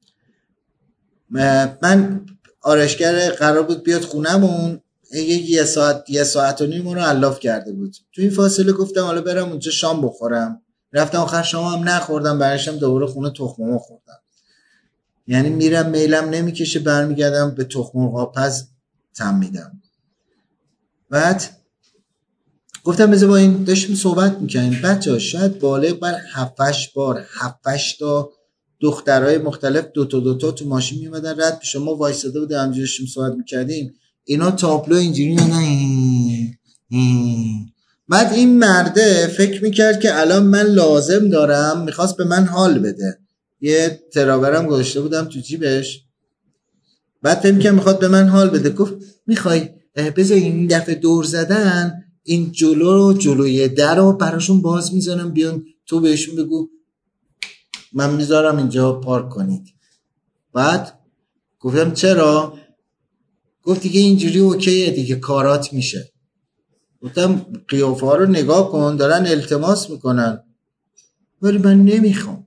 من آرشگر قرار بود بیاد خونمون، یه ساعت یه ساعت و نیم رو علاف کرده بود. تو این فاصله گفتم حالا برم اونجا شام بخورم، رفتم آخر شام هم نخوردم، برشم دوباره خونه تخم مرغ خوردم. یعنی میرم میلم نمیکشه برمیگردم به تخم مرغ آبپز تم میدم. بعد گفتم بذار با این داشتیم صحبت میکنیم، بچه‌ها شاید بالغ بر هفتش بار هفتش تا دخترای مختلف دوتا دوتا تو ماشین میومدن رد پیش ما وایساده بودیم همینجوری داشتیم صحبت میکردیم، اینا تابلو اینجوری نه. بعد این مرده فکر میکرد که الان من لازم دارم، میخواست به من حال بده، یه تراورم گذاشته بودم تو جیبش، بعد فکر میکرد میخواد به من حال بده. گفت میخوای بذار این دفعه دور زدن این جلو رو جلوی در رو براشون باز میزنم، بیان تو بهشون بگو من میذارم اینجا پارک کنید. بعد گفتم چرا؟ گفت دیگه اینجوری اوکیه دیگه کارات میشه. گفتم قیافه ها رو نگاه کن دارن التماس میکنن، ولی من نمیخوام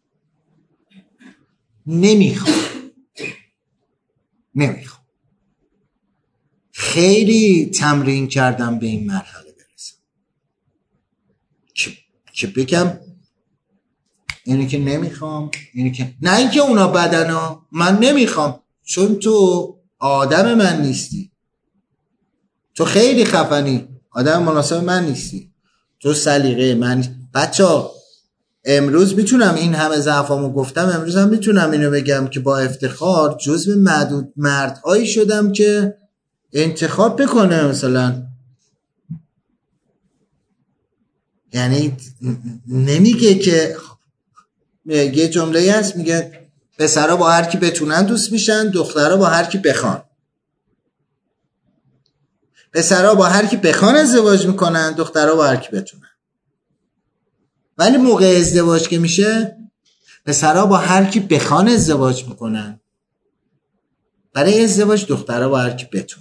نمیخوام نمیخوام خیلی تمرین کردم به این مرحله برسم که, که بگم اینی که نمیخوام، اینی که نه اینکه اونا بدنا، من نمیخوام چون تو آدم من نیستی، تو خیلی خفنی، آدم مناسب من نیستی، تو سلیقه من. بچه‌ها امروز میتونم این همه ضعفامو گفتم، امروز هم میتونم اینو بگم که با افتخار جزو معدود مردهایی شدم که انتخاب بکنه. مثلا یعنی نمیگه که یه جمله هست میگه پسرها با هر کی بتونن دوست میشن، دخترها با هر کی بخوان. پسرها با هر کی بخوان ازدواج میکنن، دخترها با هر کی بتونن. ولی موقع ازدواج که میشه پسرها با هر کی بخوان ازدواج میکنن، برای ازدواج دخترها با هر کی بتونن.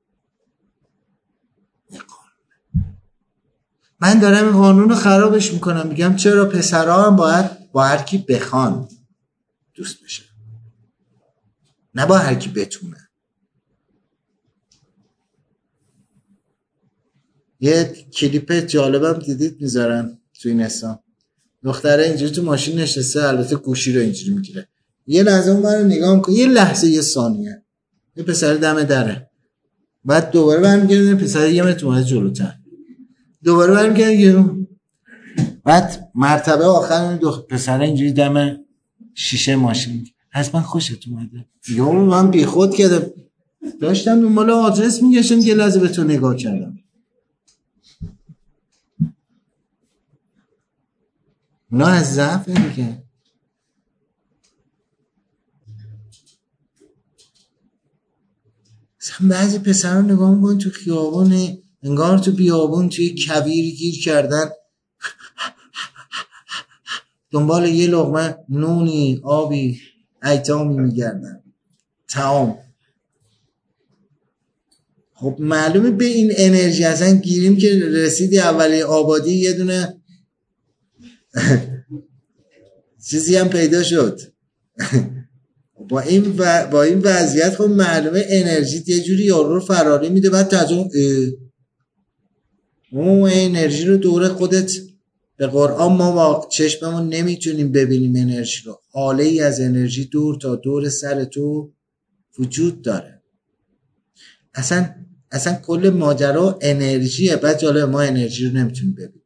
من دارم این قانون رو خرابش میکنم، میگم چرا پسرها هم باید با هر کی بخوان دوست بشن، نه با هر کی بتونن. یه کلیپ جالبم دیدید میذارن تو این حساب، دختره اینجوری تو ماشین نشسته، البته گوشی رو اینجوری میگیره، یه لحظه اون رو نگاه میکنه، یه لحظه یه ثانیه یه پسر دم دره، بعد دوباره برمیگرده پسر یه متر اومده جلوتر، دوباره برمیگرده، بعد مرتبه آخر اون دو پسر اینجوری دم شیشه ماشین، از من خوشت اومده؟ یا من بی خود کردم، داشتم دنبال آدرس میگشتم، یه لحظه به تو نگاه کردم. نه از ضعف دیگه. مثلا بعضی پسران نگاه میکنن تو خیابون، انگار تو بیابون توی کویر گیر کردن، دنبال یه لقمه نونی آبی ایتامی میگردن، تمام. خب معلومه به این انرژی اصلا گیریم که رسیدی اولی آبادی یه دونه چیزی هم پیدا شد. با این و... با این وضعیت خب معلومه انرژی یه جوری یارو رو فراری میده، بعد تجربه اون انرژی رو دوره خودت. به قرآن ما با چشممون نمیتونیم ببینیم انرژی رو، حاله ای از انرژی دور تا دور سر تو وجود داره. اصلا اصلا کل ماجرا انرژیه. بعد جالب ما انرژی رو نمیتونیم ببینیم.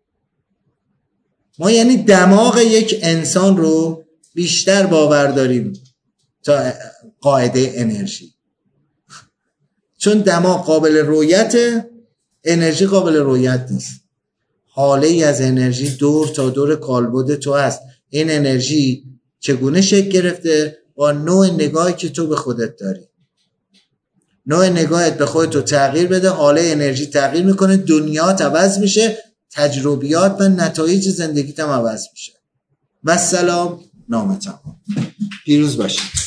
ما یعنی دماغ یک انسان رو بیشتر باور داریم تا قاعده انرژی، چون دماغ قابل رؤیت، انرژی قابل رؤیت نیست. حاله ای از انرژی دور تا دور کالبد تو هست. این انرژی چگونه شکل گرفته؟ با نوع نگاهی که تو به خودت داری. نوع نگاهت به خودت رو تغییر بده، حاله انرژی تغییر میکنه، دنیات عوض میشه، تجربیات و نتایج زندگیت هم عوض میشه. و سلام، نامتان. پیروز باشید.